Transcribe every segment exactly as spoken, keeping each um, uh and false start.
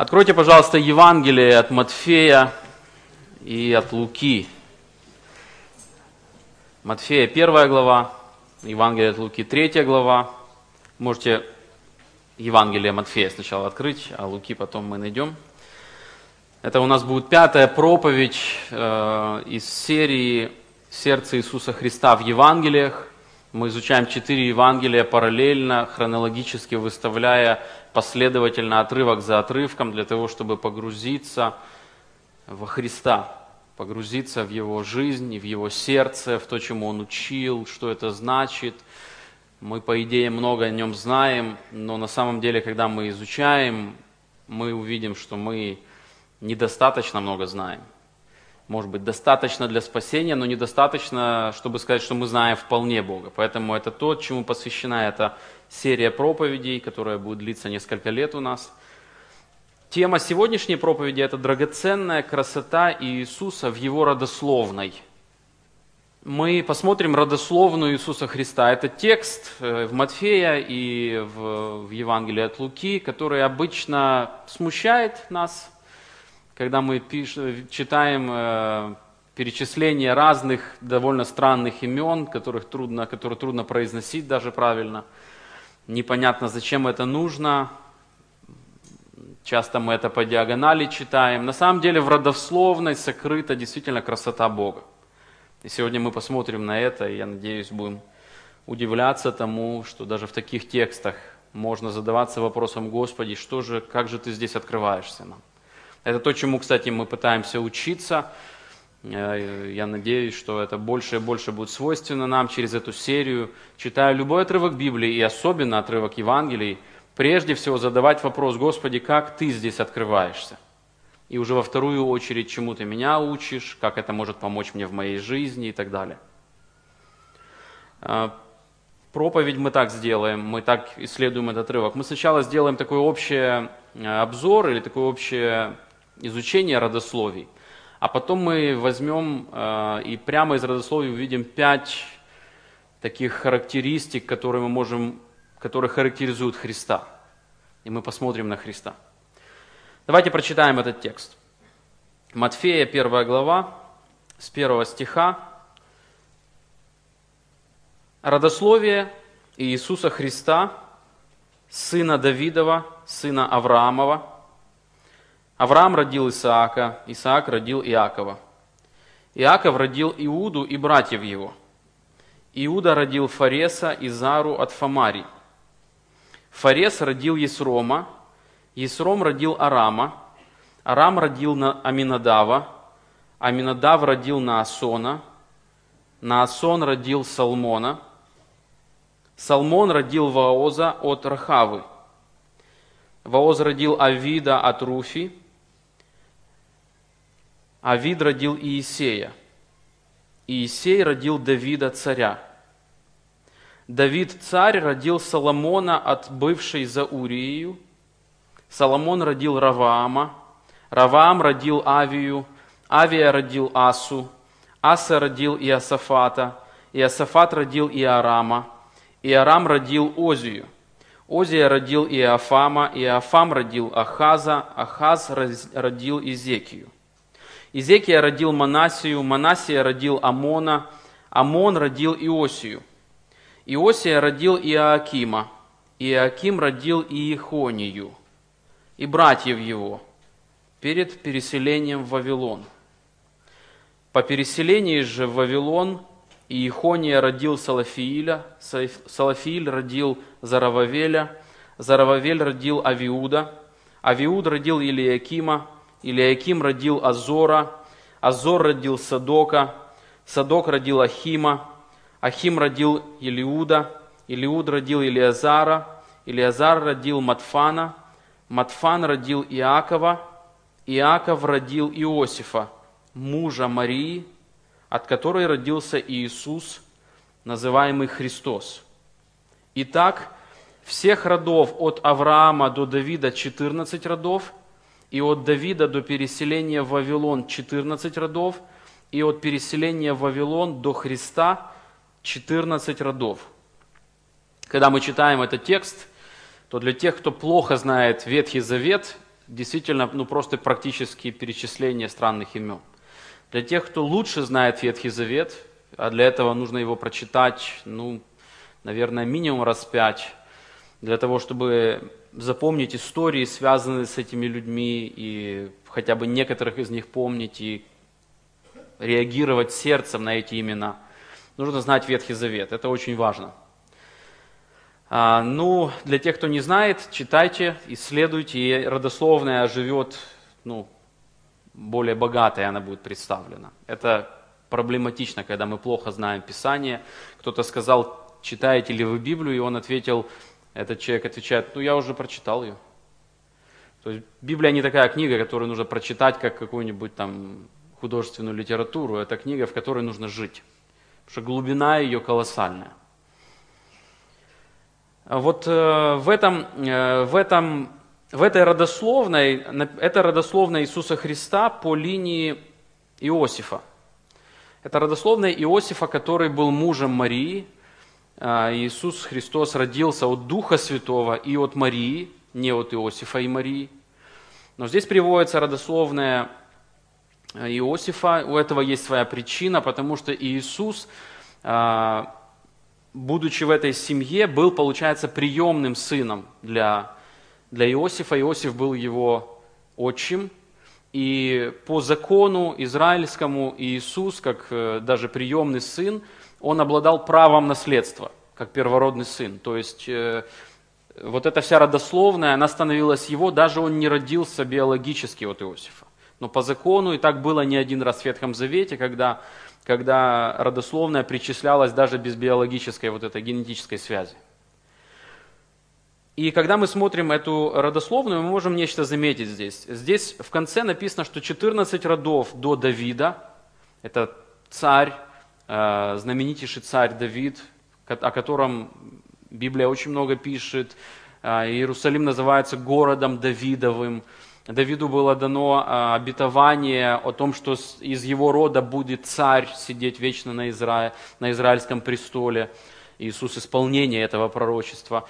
Откройте, пожалуйста, Евангелие от Матфея и от Луки. Матфея первая глава, Евангелие от Луки третья глава. Можете Евангелие Матфея сначала открыть, а Луки потом мы найдем. Это у нас будет пятая проповедь э, из серии «Сердце Иисуса Христа в Евангелиях». Мы изучаем четыре Евангелия параллельно, хронологически выставляя последовательно отрывок за отрывком для того, чтобы погрузиться во Христа, погрузиться в Его жизнь, в Его сердце, в то, чему Он учил, что это значит. Мы, по идее, много о Нем знаем, но на самом деле, когда мы изучаем, мы увидим, что мы недостаточно много знаем. Может быть, достаточно для спасения, но недостаточно, чтобы сказать, что мы знаем вполне Бога. Поэтому это то, чему посвящена эта серия проповедей, которая будет длиться несколько лет у нас. Тема сегодняшней проповеди – это драгоценная красота Иисуса в Его родословной. Мы посмотрим родословную Иисуса Христа. Это текст в Матфея и в Евангелии от Луки, который обычно смущает нас, когда мы пишем, читаем э, перечисление разных довольно странных имен, которых трудно, которые трудно произносить даже правильно. Непонятно, зачем это нужно. Часто мы это по диагонали читаем. На самом деле в родословной сокрыта действительно красота Бога. И сегодня мы посмотрим на это, и я надеюсь, будем удивляться тому, что даже в таких текстах можно задаваться вопросом: Господи, что же, как же Ты здесь открываешься нам? Это то, чему, кстати, мы пытаемся учиться. Я надеюсь, что это больше и больше будет свойственно нам через эту серию. Читая любой отрывок Библии, и особенно отрывок Евангелий, прежде всего задавать вопрос: Господи, как Ты здесь открываешься? И уже во вторую очередь, чему Ты меня учишь, как это может помочь мне в моей жизни и так далее. Проповедь мы так сделаем, мы так исследуем этот отрывок. Мы сначала сделаем такой общий обзор или такое общее изучение родословий, а потом мы возьмем э, и прямо из родословий увидим пять таких характеристик, которые мы можем, которые характеризуют Христа. И мы посмотрим на Христа. Давайте прочитаем этот текст. Матфея, первая глава, с первого стиха. Родословие Иисуса Христа, сына Давидова, сына Авраамова. Авраам родил Исаака, Исаак родил Иакова. Иаков родил Иуду и братьев его. Иуда родил Фареса и Зару от Фамари. Фарес родил Есрома, Есром родил Арама, Арам родил Аминадава, Аминадав родил Наасона, Наасон родил Салмона, Салмон родил Ваоза от Рахавы, Ваоз родил Авида от Руфи, Авид родил Иисея, Иисей родил Давида царя. Давид царь родил Соломона от бывшей за Уриею, Соломон родил Раваама, Раваам родил Авию, Авия родил Асу, Аса родил Иосафата, Иосафат родил Иорама, Иорам родил Озию, Озия родил Иофама, Иофам родил Ахаза, Ахаз родил Изекию. Изекия родил Манасию, Манасия родил Амона, Амон родил Иосию. Иосия родил Иоакима, Иоаким родил Иехонию и братьев его перед переселением в Вавилон. По переселении же в Вавилон Иехония родил Салафииля, Салафииль родил Зарававеля, Зарававель родил Авиуда, Авиуд родил Илиакима, Илиаким родил Азора, Азор родил Садока, Садок родил Ахима, Ахим родил Илиуда, Илиуд родил Илиазара, Илиазар родил Матфана, Матфан родил Иакова, Иаков родил Иосифа, мужа Марии, от которой родился Иисус, называемый Христос. Итак, всех родов от Авраама до Давида четырнадцать родов, и от Давида до переселения в Вавилон четырнадцать родов, и от переселения в Вавилон до Христа четырнадцать родов. Когда мы читаем этот текст, то для тех, кто плохо знает Ветхий Завет, действительно ну, просто практические перечисления странных имен. Для тех, кто лучше знает Ветхий Завет, а для этого нужно его прочитать, ну, наверное, минимум раз пять, для того, чтобы запомнить истории, связанные с этими людьми, и хотя бы некоторых из них помнить, и реагировать сердцем на эти имена. Нужно знать Ветхий Завет, это очень важно. А, ну, для тех, кто не знает, читайте, исследуйте, и родословная живет, ну, более богатой она будет представлена. Это проблематично, когда мы плохо знаем Писание. Кто-то сказал, читаете ли вы Библию, и он ответил, этот человек отвечает, ну, я уже прочитал ее. То есть Библия не такая книга, которую нужно прочитать, как какую-нибудь там художественную литературу. Это книга, в которой нужно жить, потому что глубина ее колоссальная. Вот э, в, этом, э, в, этом, в этой родословной, это родословная Иисуса Христа по линии Иосифа. Это родословная Иосифа, который был мужем Марии. Э, Иисус Христос родился от Духа Святого и от Марии, не от Иосифа и Марии. Но здесь приводится родословная Иосифа. У этого есть своя причина, потому что Иисус, э, будучи в этой семье, был, получается, приемным сыном для, для Иосифа. Иосиф был его отчим. И по закону израильскому Иисус, как даже приемный сын, он обладал правом наследства, как первородный сын. То есть вот эта вся родословная, она становилась его, даже он не родился биологически от Иосифа. Но по закону, и так было не один раз в Ветхом Завете, когда... когда родословная причислялась даже без биологической вот этой генетической связи. И когда мы смотрим эту родословную, мы можем нечто заметить здесь. Здесь в конце написано, что четырнадцать родов до Давида, это царь, знаменитейший царь Давид, о котором Библия очень много пишет. Иерусалим называется городом Давидовым. Давиду было дано обетование о том, что из его рода будет царь сидеть вечно на, Изра... на израильском престоле. Иисус исполнение этого пророчества.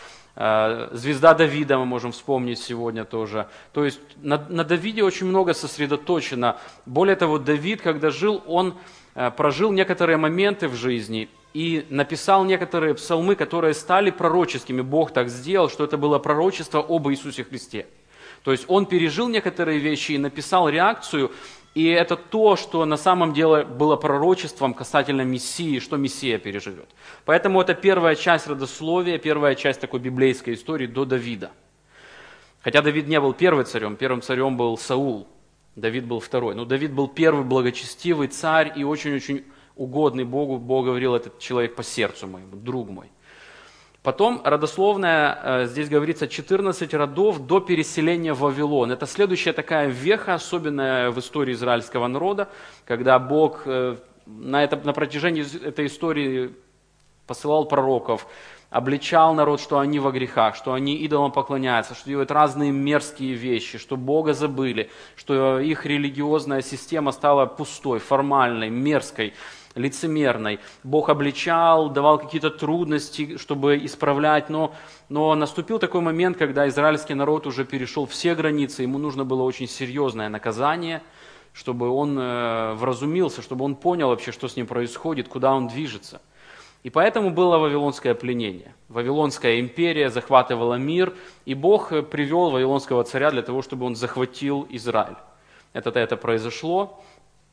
Звезда Давида мы можем вспомнить сегодня тоже. То есть на, на Давиде очень много сосредоточено. Более того, Давид, когда жил, он прожил некоторые моменты в жизни и написал некоторые псалмы, которые стали пророческими. Бог так сделал, что это было пророчество об Иисусе Христе. То есть он пережил некоторые вещи и написал реакцию, и это то, что на самом деле было пророчеством касательно Мессии, что Мессия переживет. Поэтому это первая часть родословия, первая часть такой библейской истории до Давида. Хотя Давид не был первым царем, первым царем был Саул, Давид был второй. Но Давид был первый благочестивый царь и очень-очень угодный Богу. Бог говорил, этот человек по сердцу моему, друг мой. Потом родословная, здесь говорится, четырнадцать родов до переселения в Вавилон. Это следующая такая веха, особенная в истории израильского народа, когда Бог на, это, на протяжении этой истории посылал пророков, обличал народ, что они во грехах, что они идолам поклоняются, что делают разные мерзкие вещи, что Бога забыли, что их религиозная система стала пустой, формальной, мерзкой, лицемерной. Бог обличал, давал какие-то трудности, чтобы исправлять, но, но наступил такой момент, когда израильский народ уже перешел все границы, ему нужно было очень серьезное наказание, чтобы он э, вразумился, чтобы он понял вообще, что с ним происходит, куда он движется. И поэтому было вавилонское пленение. Вавилонская империя захватывала мир, и Бог привел вавилонского царя для того, чтобы он захватил Израиль. Это-то это произошло.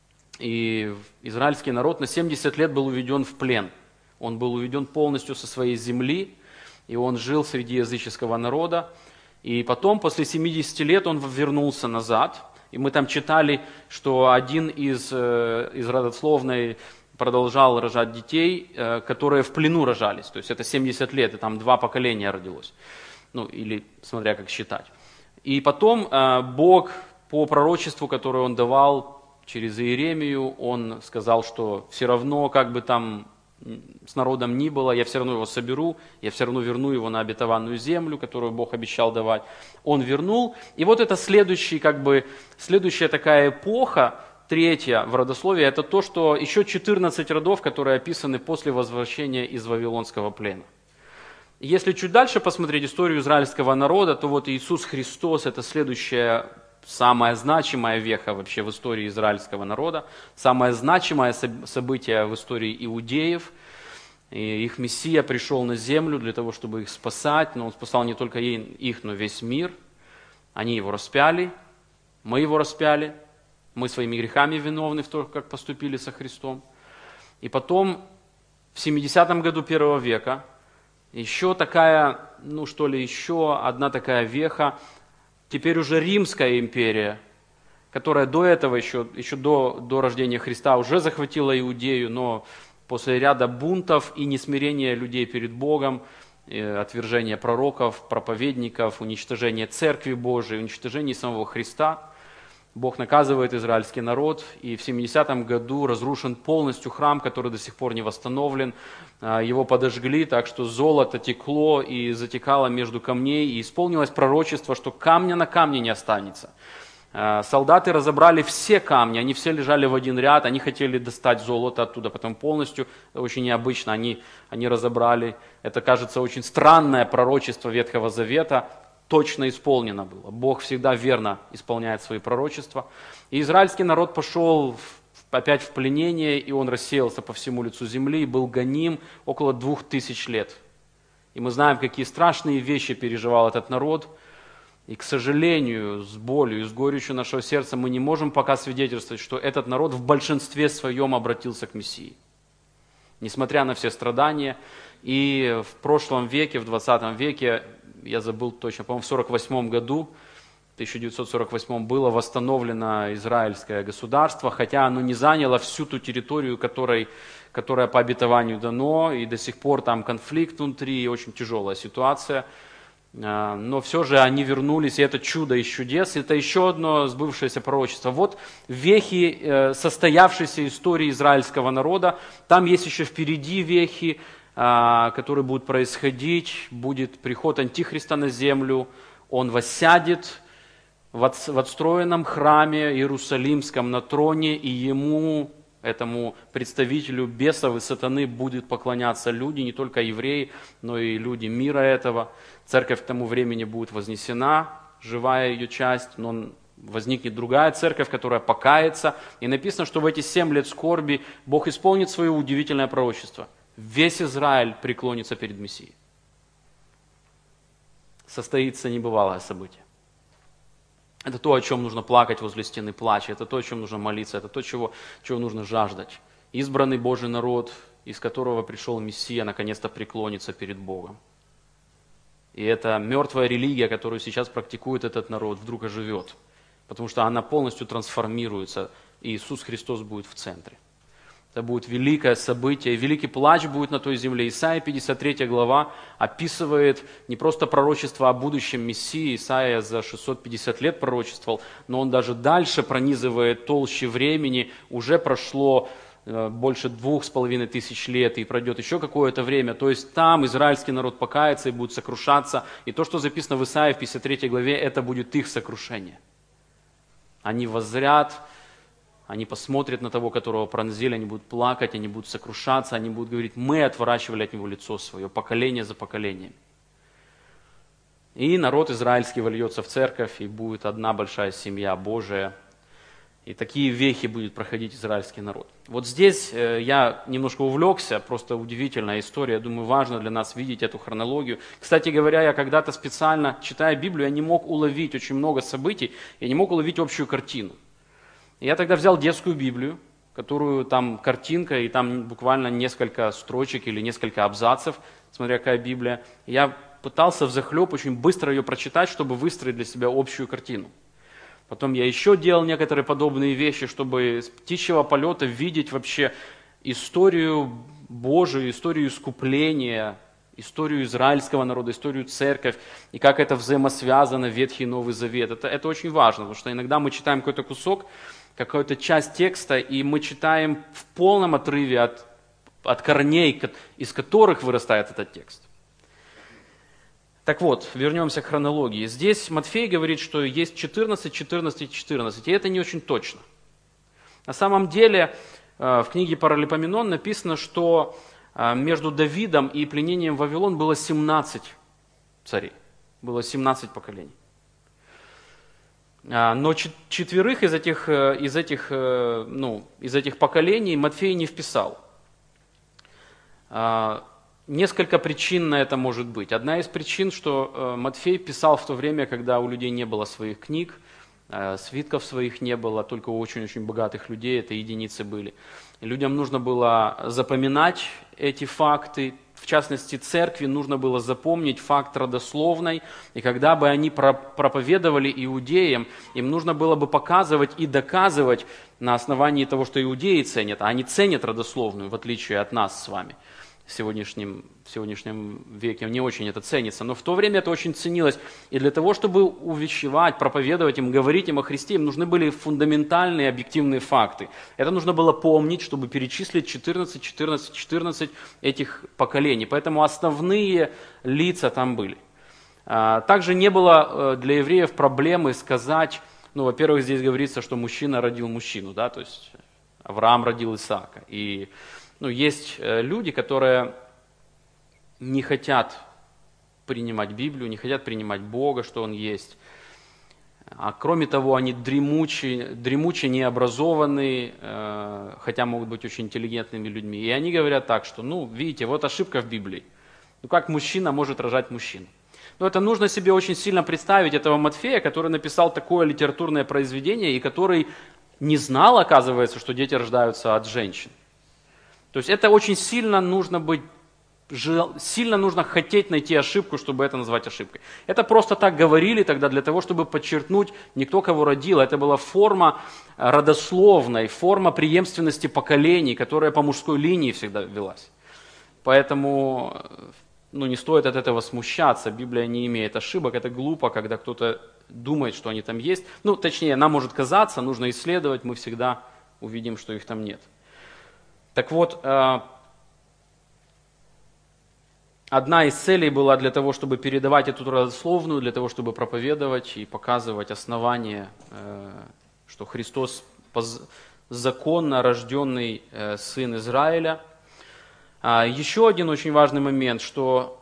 И израильский народ на семьдесят лет был уведен в плен. Он был уведен полностью со своей земли, и он жил среди языческого народа. И потом, после семидесяти лет, он вернулся назад. И мы там читали, что один из, из родословной продолжал рожать детей, которые в плену рожались. То есть это семьдесят лет, и там два поколения родилось. Ну, или смотря как считать. И потом Бог по пророчеству, которое он давал, через Иеремию, он сказал, что все равно, как бы там с народом ни было, я все равно его соберу, я все равно верну его на обетованную землю, которую Бог обещал давать. Он вернул. И вот это следующий, как бы, следующая такая эпоха, третья в родословии, это то, что еще четырнадцать родов, которые описаны после возвращения из Вавилонского плена. Если чуть дальше посмотреть историю израильского народа, то вот Иисус Христос – это следующая, самая значимая веха вообще в истории израильского народа, самое значимое событие в истории иудеев. И их Мессия пришел на землю для того, чтобы их спасать, но Он спасал не только их, но весь мир. Они Его распяли, мы Его распяли, мы своими грехами виновны в том, как поступили со Христом. И потом, в семидесятом году первого века, еще такая, ну что ли, еще одна такая веха, теперь уже Римская империя, которая до этого, еще, еще до, до рождения Христа, уже захватила Иудею, но после ряда бунтов и несмирения людей перед Богом, отвержения пророков, проповедников, уничтожения Церкви Божией, уничтожения самого Христа, Бог наказывает израильский народ, и в семидесятом году разрушен полностью храм, который до сих пор не восстановлен. Его подожгли, так что золото текло и затекало между камней, и исполнилось пророчество, что камня на камне не останется. Солдаты разобрали все камни, они все лежали в один ряд, они хотели достать золото оттуда, потом полностью, очень необычно, они, они разобрали. Это, кажется, очень странное пророчество Ветхого Завета, точно исполнено было. Бог всегда верно исполняет свои пророчества. И израильский народ пошел в, опять в пленение, и он рассеялся по всему лицу земли, и был гоним около двух тысяч лет. И мы знаем, какие страшные вещи переживал этот народ. И, к сожалению, с болью и с горечью нашего сердца мы не можем пока свидетельствовать, что этот народ в большинстве своем обратился к Мессии. Несмотря на все страдания. И в прошлом веке, в двадцатом веке, я забыл точно, по-моему, в сорок восьмом году, тысяча девятьсот сорок восьмом, было восстановлено израильское государство, хотя оно не заняло всю ту территорию, которой, которая по обетованию дано, и до сих пор там конфликт внутри, и очень тяжелая ситуация. Но все же они вернулись, и это чудо из чудес, это еще одно сбывшееся пророчество. Вот вехи состоявшейся истории израильского народа, там есть еще впереди вехи, которые будут происходить, будет приход Антихриста на землю, он воссядет в отстроенном храме Иерусалимском на троне, и ему, этому представителю бесов и сатаны, будут поклоняться люди, не только евреи, но и люди мира этого. Церковь к тому времени будет вознесена, живая ее часть, но возникнет другая церковь, которая покается. И написано, что в эти семь лет скорби Бог исполнит свое удивительное пророчество. Весь Израиль преклонится перед Мессией. Состоится небывалое событие. Это то, о чем нужно плакать возле стены плача, это то, о чем нужно молиться, это то, чего, чего нужно жаждать. Избранный Божий народ, из которого пришел Мессия, наконец-то преклонится перед Богом. И эта мертвая религия, которую сейчас практикует этот народ, вдруг оживет, потому что она полностью трансформируется, и Иисус Христос будет в центре. Это будет великое событие, великий плач будет на той земле. Исайя пятьдесят третья глава описывает не просто пророчество о будущем Мессии, Исайя за шестьсот пятьдесят лет пророчествовал, но он даже дальше пронизывает толще времени, уже прошло больше двух с половиной тысяч лет, и пройдет еще какое-то время. То есть там израильский народ покается и будет сокрушаться, и то, что записано в Исаии в пятьдесят третьей главе, это будет их сокрушение. Они воззрят, они посмотрят на того, которого пронзили, они будут плакать, они будут сокрушаться, они будут говорить: мы отворачивали от него лицо свое, поколение за поколением. И народ израильский вольется в церковь, и будет одна большая семья Божия. И такие вехи будет проходить израильский народ. Вот здесь я немножко увлекся, просто удивительная история. Я думаю, важно для нас видеть эту хронологию. Кстати говоря, я когда-то специально, читая Библию, я не мог уловить очень много событий, я не мог уловить общую картину. Я тогда взял детскую Библию, которую там картинка, и там буквально несколько строчек или несколько абзацев, смотря какая Библия. Я пытался взахлеб очень быстро ее прочитать, чтобы выстроить для себя общую картину. Потом я еще делал некоторые подобные вещи, чтобы с птичьего полета видеть вообще историю Божию, историю искупления, историю израильского народа, историю церковь, и как это взаимосвязано, Ветхий и Новый Завет. Это, это очень важно, потому что иногда мы читаем какой-то кусок, какую-то часть текста, и мы читаем в полном отрыве от, от корней, из которых вырастает этот текст. Так вот, вернемся к хронологии. Здесь Матфей говорит, что есть четырнадцать, четырнадцать и четырнадцать, и это не очень точно. На самом деле в книге Паралипоменон написано, что между Давидом и пленением в Вавилон было семнадцать царей, было семнадцать поколений. Но четверых из этих, из этих, ну, из этих поколений Матфей не вписал. Несколько причин на это может быть. Одна из причин, что Матфей писал в то время, когда у людей не было своих книг, свитков своих не было, только у очень-очень богатых людей, это единицы были. Людям нужно было запоминать эти факты, в частности, церкви нужно было запомнить факт родословной, и когда бы они проповедовали иудеям, им нужно было бы показывать и доказывать на основании того, что иудеи ценят, а они ценят родословную, в отличие от нас с вами. В сегодняшнем, в сегодняшнем веке не очень это ценится, но в то время это очень ценилось. И для того, чтобы увещевать, проповедовать им, говорить им о Христе, им нужны были фундаментальные объективные факты. Это нужно было помнить, чтобы перечислить четырнадцать, четырнадцать, четырнадцать этих поколений. Поэтому основные лица там были. Также не было для евреев проблемы сказать, ну, во-первых, здесь говорится, что мужчина родил мужчину, да, то есть Авраам родил Исаака. И Ну, есть люди, которые не хотят принимать Библию, не хотят принимать Бога, что Он есть. А кроме того, они дремучие, дремучие необразованные, хотя могут быть очень интеллигентными людьми. И они говорят так, что, ну, видите, вот ошибка в Библии. Ну, как мужчина может рожать мужчину? Но это нужно себе очень сильно представить этого Матфея, который написал такое литературное произведение, и который не знал, оказывается, что дети рождаются от женщин. То есть это очень сильно нужно быть, сильно нужно хотеть найти ошибку, чтобы это назвать ошибкой. Это просто так говорили тогда для того, чтобы подчеркнуть не кто кого родил. Это была форма родословной, форма преемственности поколений, которая по мужской линии всегда велась. Поэтому ну, не стоит от этого смущаться. Библия не имеет ошибок. Это глупо, когда кто-то думает, что они там есть. Ну, точнее, нам может казаться, нужно исследовать, мы всегда увидим, что их там нет. Так вот, одна из целей была для того, чтобы передавать эту родословную, для того, чтобы проповедовать и показывать основание, что Христос законно рожденный сын Израиля. Еще один очень важный момент, что,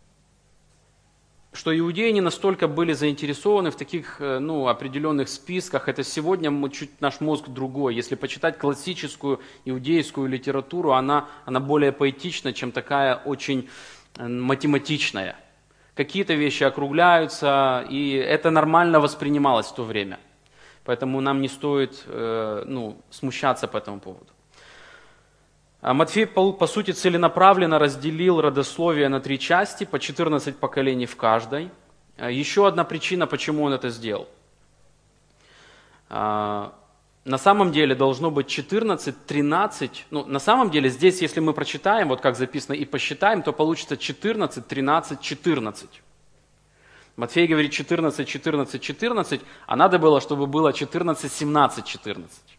что иудеи не настолько были заинтересованы в таких ну, определенных списках. Это сегодня мы, чуть наш мозг другой. Если почитать классическую иудейскую литературу, она, она более поэтична, чем такая очень математичная. Какие-то вещи округляются, и это нормально воспринималось в то время. Поэтому нам не стоит э, ну, смущаться по этому поводу. Матфей, по, по сути, целенаправленно разделил родословие на три части, по четырнадцать поколений в каждой. Еще одна причина, почему он это сделал. На самом деле должно быть четырнадцать, тринадцать, ну, на самом деле здесь, если мы прочитаем, вот как записано, и посчитаем, то получится четырнадцать, тринадцать, четырнадцать. Матфей говорит четырнадцать, четырнадцать, четырнадцать, а надо было, чтобы было четырнадцать, семнадцать, четырнадцать.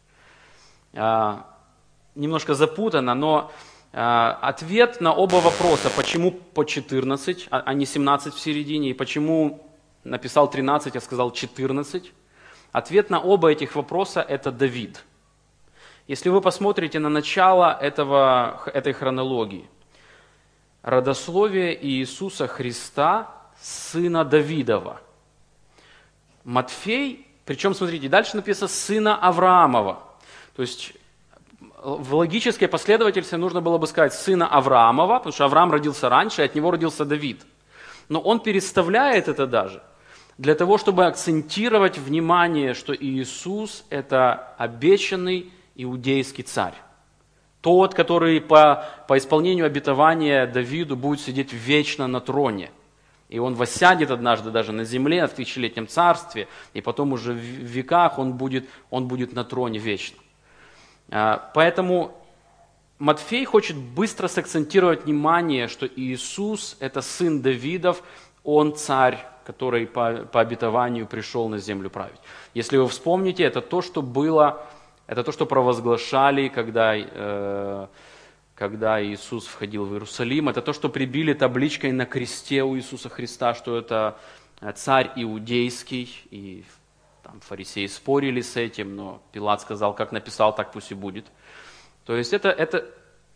Немножко запутано, но э, ответ на оба вопроса, почему по четырнадцать, а, а не семнадцать в середине, и почему написал тринадцать, а сказал четырнадцать, ответ на оба этих вопроса – это Давид. Если вы посмотрите на начало этого, этой хронологии, родословие Иисуса Христа, сына Давидова. Матфей, причем, смотрите, дальше написано «сына Авраамова». То есть в логической последовательности нужно было бы сказать сына Авраамова, потому что Авраам родился раньше, и от него родился Давид. Но он переставляет это даже для того, чтобы акцентировать внимание, что Иисус – это обещанный иудейский царь. Тот, который по, по исполнению обетования Давиду будет сидеть вечно на троне. И он воссядет однажды даже на земле в тысячелетнем царстве, и потом уже в веках он будет, он будет на троне вечно. Поэтому Матфей хочет быстро сакцентировать внимание, что Иисус – это сын Давидов, он царь, который по, по обетованию пришел на землю править. Если вы вспомните, это то, что было, это то, что провозглашали, когда, э, когда Иисус входил в Иерусалим, это то, что прибили табличкой на кресте у Иисуса Христа, что это царь иудейский, и там фарисеи спорили с этим, но Пилат сказал, как написал, так пусть и будет. То есть это, это,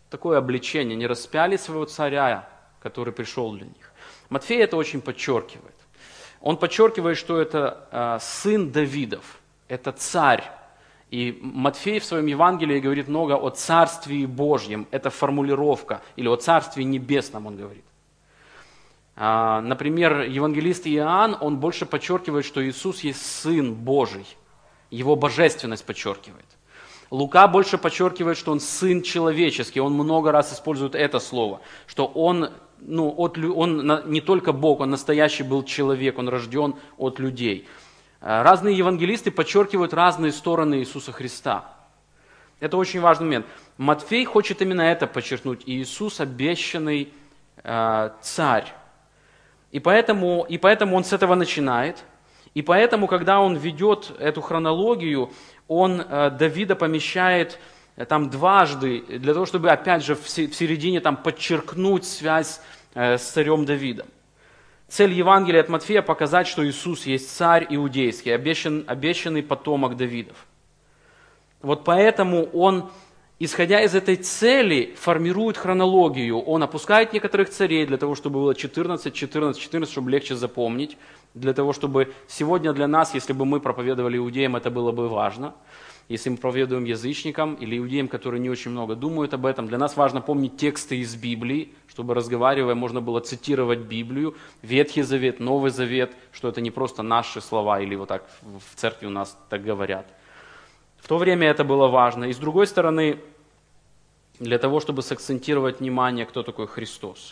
такое обличение, не распяли своего царя, который пришел для них. Матфей это очень подчеркивает. Он подчеркивает, что это э, сын Давидов, это царь. И Матфей в своем Евангелии говорит много о Царствии Божьем, это формулировка, или о Царстве Небесном он говорит. А, например, евангелист Иоанн, он больше подчеркивает, что Иисус есть Сын Божий, его божественность подчеркивает. Лука больше подчеркивает, что он Сын человеческий, он много раз использует это слово, что он, ну, от, он не только Бог, он настоящий был человек, он рожден от людей. Разные евангелисты подчеркивают разные стороны Иисуса Христа. Это очень важный момент. Матфей хочет именно это подчеркнуть. Иисус обещанный э, царь. И поэтому, и поэтому он с этого начинает. И поэтому, когда он ведет эту хронологию, он э, Давида помещает э, там дважды, для того, чтобы опять же в середине там подчеркнуть связь э, с царем Давидом. Цель Евангелия от Матфея показать, что Иисус есть царь иудейский, обещан, обещанный потомок Давидов. Вот поэтому он, исходя из этой цели, формирует хронологию. Он опускает некоторых царей для того, чтобы было четырнадцать, четырнадцать, четырнадцать, чтобы легче запомнить. Для того, чтобы сегодня для нас, если бы мы проповедовали иудеям, это было бы важно. Если мы проповедуем язычникам или иудеям, которые не очень много думают об этом, для нас важно помнить тексты из Библии, чтобы, разговаривая, можно было цитировать Библию, Ветхий Завет, Новый Завет, что это не просто наши слова, или вот так в церкви у нас так говорят. В то время это было важно. И с другой стороны, для того, чтобы сакцентировать внимание, кто такой Христос,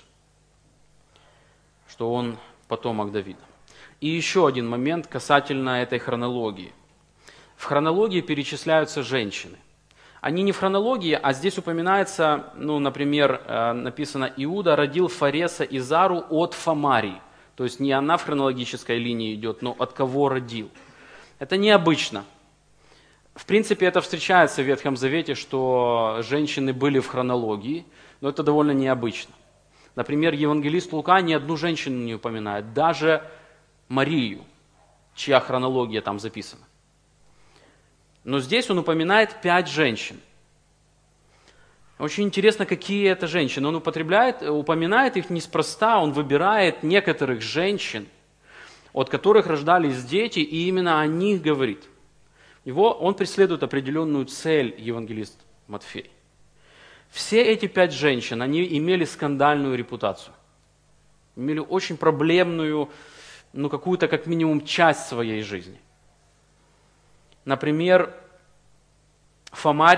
что Он потомок Давида. И еще один момент касательно этой хронологии. В хронологии перечисляются женщины. Они не в хронологии, а здесь упоминается, ну, например, написано, Иуда родил Фареса и Зару от Фамарии. То есть не она в хронологической линии идет, но от кого родил. Это необычно. В принципе, это встречается в Ветхом Завете, что женщины были в хронологии, но это довольно необычно. Например, евангелист Лука ни одну женщину не упоминает, даже Марию, чья хронология там записана. Но здесь он упоминает пять женщин. Очень интересно, какие это женщины. Он употребляет, упоминает их неспроста, он выбирает некоторых женщин, от которых рождались дети, и именно о них говорит. Его, он преследует определенную цель, евангелист Матфей. Все эти пять женщин, они имели скандальную репутацию. Имели очень проблемную, ну какую-то как минимум часть своей жизни. Например, Фамарь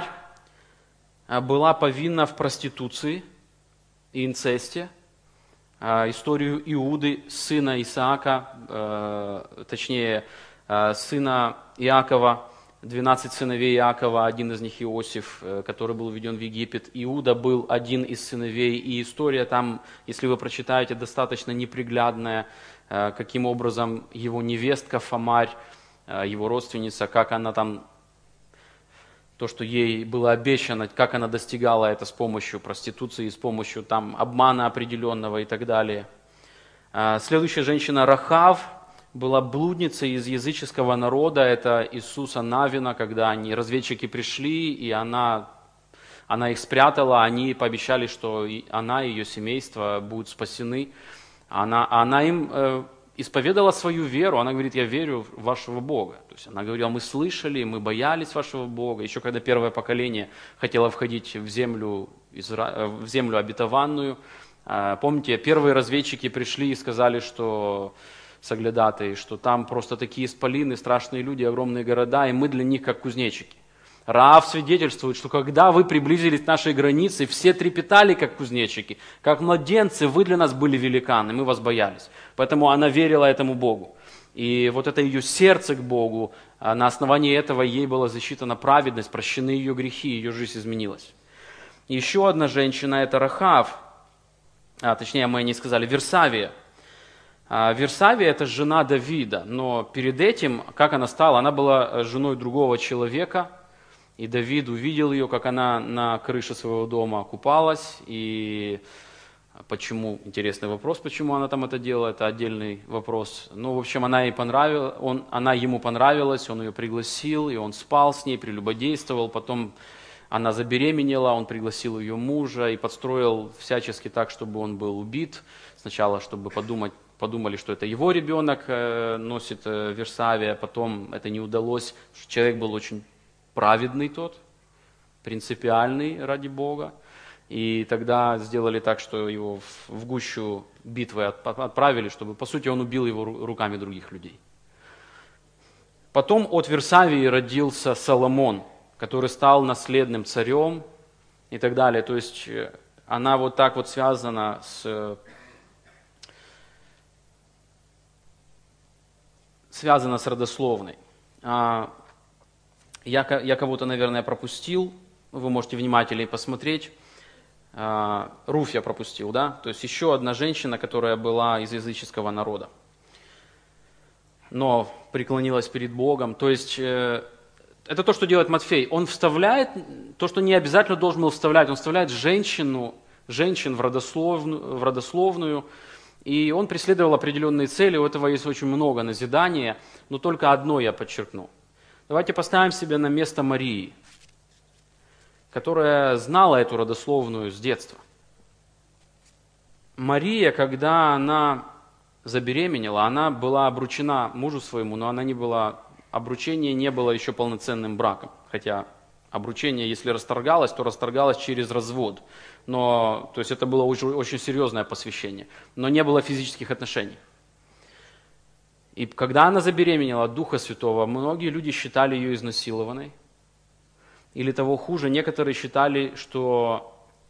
была повинна в проституции и инцесте. Историю Иуды, сына Исаака, точнее, сына Иакова, двенадцать сыновей Иакова, один из них Иосиф, который был введен в Египет. Иуда был один из сыновей, и история там, если вы прочитаете, достаточно неприглядная, каким образом его невестка Фамарь, его родственница, как она там, то, что ей было обещано, как она достигала это с помощью проституции, с помощью там обмана определенного и так далее. Следующая женщина Рахав была блудницей из языческого народа, это Иисуса Навина, когда они, разведчики пришли, и она, она их спрятала, они пообещали, что она и ее семейство будут спасены. Она, она им э, исповедала свою веру, она говорит, я верю в вашего Бога. То есть она говорила, мы слышали, мы боялись вашего Бога. Еще когда первое поколение хотело входить в землю, Изра... в землю обетованную, помните, первые разведчики пришли и сказали, что соглядатые, что там просто такие исполины, страшные люди, огромные города, и мы для них как кузнечики. Раав свидетельствует, что когда вы приблизились к нашей границе, все трепетали, как кузнечики, как младенцы, вы для нас были великаны, мы вас боялись. Поэтому она верила этому Богу. И вот это ее сердце к Богу, на основании этого ей была засчитана праведность, прощены ее грехи, ее жизнь изменилась. Еще одна женщина, это Рахав, а, точнее мы не сказали, Версавия. А, Версавия это жена Давида, но перед этим, как она стала, она была женой другого человека, и Давид увидел ее, как она на крыше своего дома купалась, и почему, интересный вопрос, почему она там это делала, это отдельный вопрос. Ну, в общем, она, ей понравилась, он, она ему понравилась, он ее пригласил, и он спал с ней, прелюбодействовал, потом она забеременела, он пригласил ее мужа и подстроил всячески так, чтобы он был убит. Сначала, чтобы подумать, подумали, что это его ребенок э, носит э, Версавия, потом это не удалось, что человек был очень праведный тот, принципиальный ради Бога. И тогда сделали так, что его в, в гущу битвы от, отправили, чтобы, по сути, он убил его руками других людей. Потом от Версавии родился Соломон, который стал наследным царем и так далее. То есть она вот так вот связана с, связана с родословной. Я, я кого-то, наверное, пропустил, вы можете внимательнее посмотреть. Руфь я пропустил, да? То есть еще одна женщина, которая была из языческого народа, но преклонилась перед Богом. То есть э, это то, что делает Матфей. Он вставляет то, что не обязательно должен был вставлять. Он вставляет женщину, женщин в родословную, в родословную, и он преследовал определенные цели. У этого есть очень много назидания, но только одно я подчеркну. Давайте поставим себя на место Марии, которая знала эту родословную с детства. Мария, когда она забеременела, она была обручена мужу своему, но она не была, обручение не было еще полноценным браком. Хотя обручение, если расторгалось, то расторгалось через развод. Но, то есть это было очень, очень серьезное посвящение. Но не было физических отношений. И когда она забеременела от Духа Святого, многие люди считали ее изнасилованной. Или того хуже, некоторые считали, что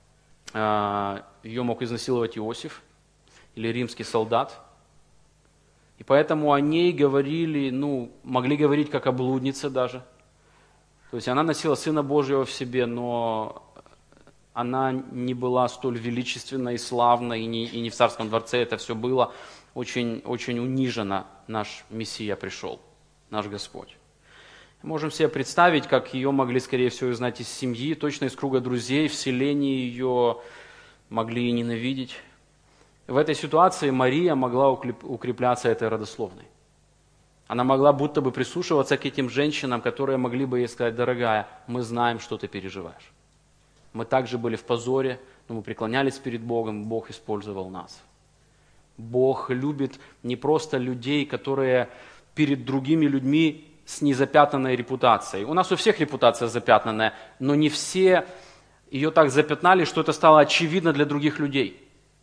э, ее мог изнасиловать Иосиф или римский солдат. И поэтому о ней говорили, ну, могли говорить как о блуднице даже. То есть она носила Сына Божьего в себе, но она не была столь величественна и славна, и не, и не в царском дворце это все было. Очень, очень униженно наш Мессия пришел, наш Господь. Можем себе представить, как ее могли, скорее всего, узнать из семьи, точно из круга друзей, в селении ее могли и ненавидеть. В этой ситуации Мария могла укрепляться этой родословной. Она могла будто бы прислушиваться к этим женщинам, которые могли бы ей сказать: дорогая, мы знаем, что ты переживаешь. Мы также были в позоре, но мы преклонялись перед Богом, Бог использовал нас. Бог любит не просто людей, которые перед другими людьми с незапятнанной репутацией. У нас у всех репутация запятнанная, но не все ее так запятнали, что это стало очевидно для других людей.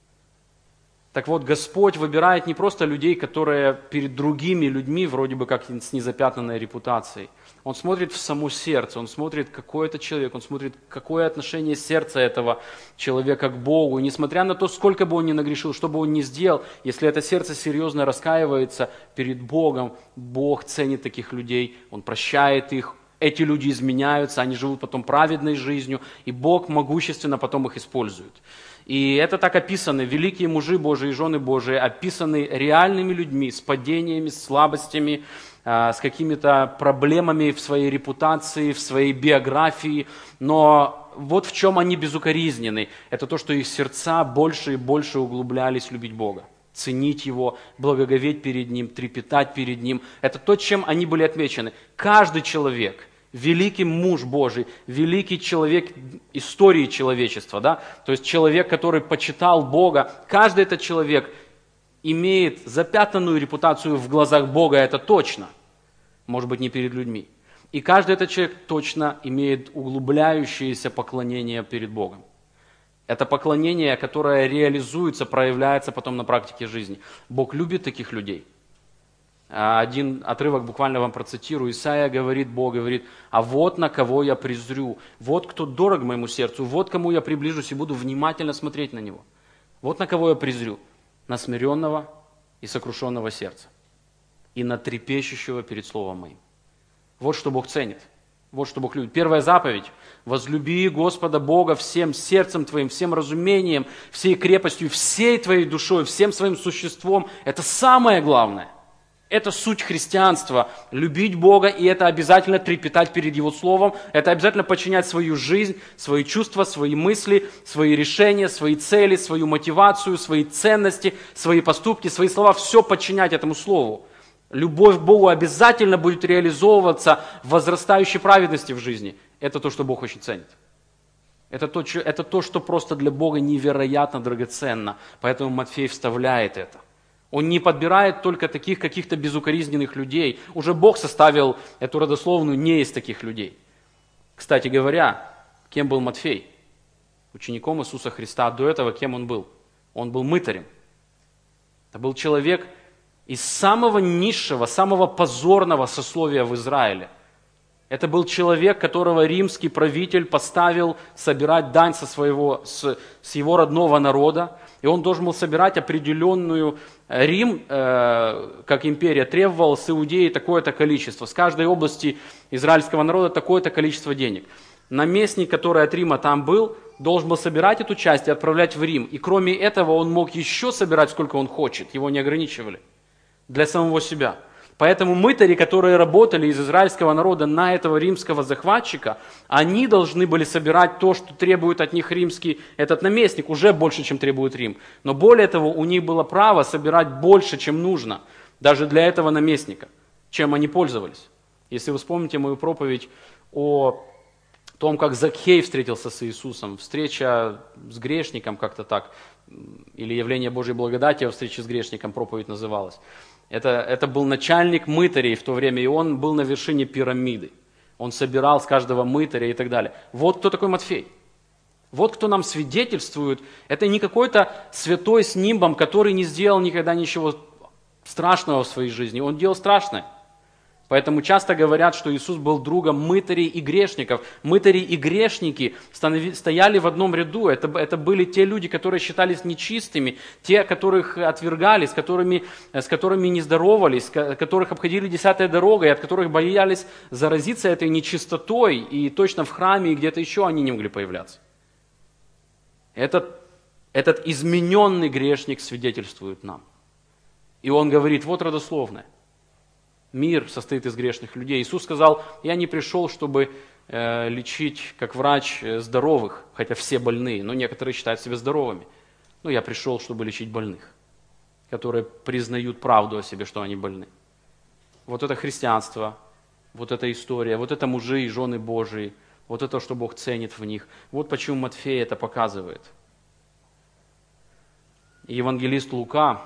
Так вот, Господь выбирает не просто людей, которые перед другими людьми, вроде бы как с незапятнанной репутацией. Он смотрит в само сердце, он смотрит, какой это человек, он смотрит, какое отношение сердца этого человека к Богу. И несмотря на то, сколько бы он ни нагрешил, что бы он ни сделал, если это сердце серьезно раскаивается перед Богом, Бог ценит таких людей, Он прощает их. Эти люди изменяются, они живут потом праведной жизнью, и Бог могущественно потом их использует. И это так описаны, великие мужи Божии и жены Божии, описаны реальными людьми, с падениями, с слабостями, с какими-то проблемами в своей репутации, в своей биографии. Но вот в чем они безукоризнены. Это то, что их сердца больше и больше углублялись любить Бога, ценить Его, благоговеть перед Ним, трепетать перед Ним. Это то, чем они были отмечены. Каждый человек, великий муж Божий, великий человек истории человечества, да? То есть человек, который почитал Бога, каждый этот человек имеет запятнанную репутацию в глазах Бога, это точно. Может быть, не перед людьми. И каждый этот человек точно имеет углубляющееся поклонение перед Богом. Это поклонение, которое реализуется, проявляется потом на практике жизни. Бог любит таких людей. Один отрывок буквально вам процитирую. Исаия говорит, Бог говорит: «А вот на кого я презрю, вот кто дорог моему сердцу, вот кому я приближусь и буду внимательно смотреть на него. Вот на кого я презрю, на смиренного и сокрушенного сердца, и на трепещущего перед словом моим». Вот что Бог ценит, вот что Бог любит. Первая заповедь: возлюби Господа Бога всем сердцем твоим, всем разумением, всей крепостью, всей твоей душой, всем своим существом. Это самое главное. Это суть христианства. Любить Бога, и это обязательно трепетать перед Его Словом. Это обязательно подчинять свою жизнь, свои чувства, свои мысли, свои решения, свои цели, свою мотивацию, свои ценности, свои поступки, свои слова. Все подчинять этому Слову. Любовь к Богу обязательно будет реализовываться в возрастающей праведности в жизни. Это то, что Бог очень ценит. Это то, это то, что просто для Бога невероятно драгоценно. Поэтому Матфей вставляет это. Он не подбирает только таких каких-то безукоризненных людей. Уже Бог составил эту родословную не из таких людей. Кстати говоря, кем был Матфей? Учеником Иисуса Христа. А до этого кем он был? Он был мытарем. Это был человек из самого низшего, самого позорного сословия в Израиле. Это был человек, которого римский правитель поставил собирать дань со, своего, с, с его родного народа. И он должен был собирать определенную... Рим, э, как империя, требовал с Иудеи такое-то количество. С каждой области израильского народа такое-то количество денег. Наместник, который от Рима там был, должен был собирать эту часть и отправлять в Рим. И кроме этого он мог еще собирать, сколько он хочет. Его не ограничивали. Для самого себя. Поэтому мытари, которые работали из израильского народа на этого римского захватчика, они должны были собирать то, что требует от них римский этот наместник, уже больше, чем требует Рим. Но более того, у них было право собирать больше, чем нужно, даже для этого наместника, чем они пользовались. Если вы вспомните мою проповедь о том, как Закхей встретился с Иисусом, встреча с грешником как-то так, или явление Божьей благодати о встрече с грешником проповедь называлась. Это, это был начальник мытарей в то время, и он был на вершине пирамиды. Он собирал с каждого мытаря и так далее. Вот кто такой Матфей. Вот кто нам свидетельствует. Это не какой-то святой с нимбом, который не сделал никогда ничего страшного в своей жизни. Он делал страшное. Поэтому часто говорят, что Иисус был другом мытарей и грешников. Мытари и грешники стояли в одном ряду. Это, это были те люди, которые считались нечистыми, те, которых отвергали, с которыми, с которыми не здоровались, которых обходили десятой дорогой, от которых боялись заразиться этой нечистотой, и точно в храме и где-то еще они не могли появляться. Этот, этот измененный грешник свидетельствует нам. И он говорит, вот родословная. Мир состоит из грешных людей. Иисус сказал, я не пришел, чтобы э, лечить, как врач, здоровых, хотя все больные, но некоторые считают себя здоровыми. Но я пришел, чтобы лечить больных, которые признают правду о себе, что они больны. Вот это христианство, вот эта история, вот это мужи и жены Божии, вот это, что Бог ценит в них. Вот почему Матфей это показывает. И евангелист Лука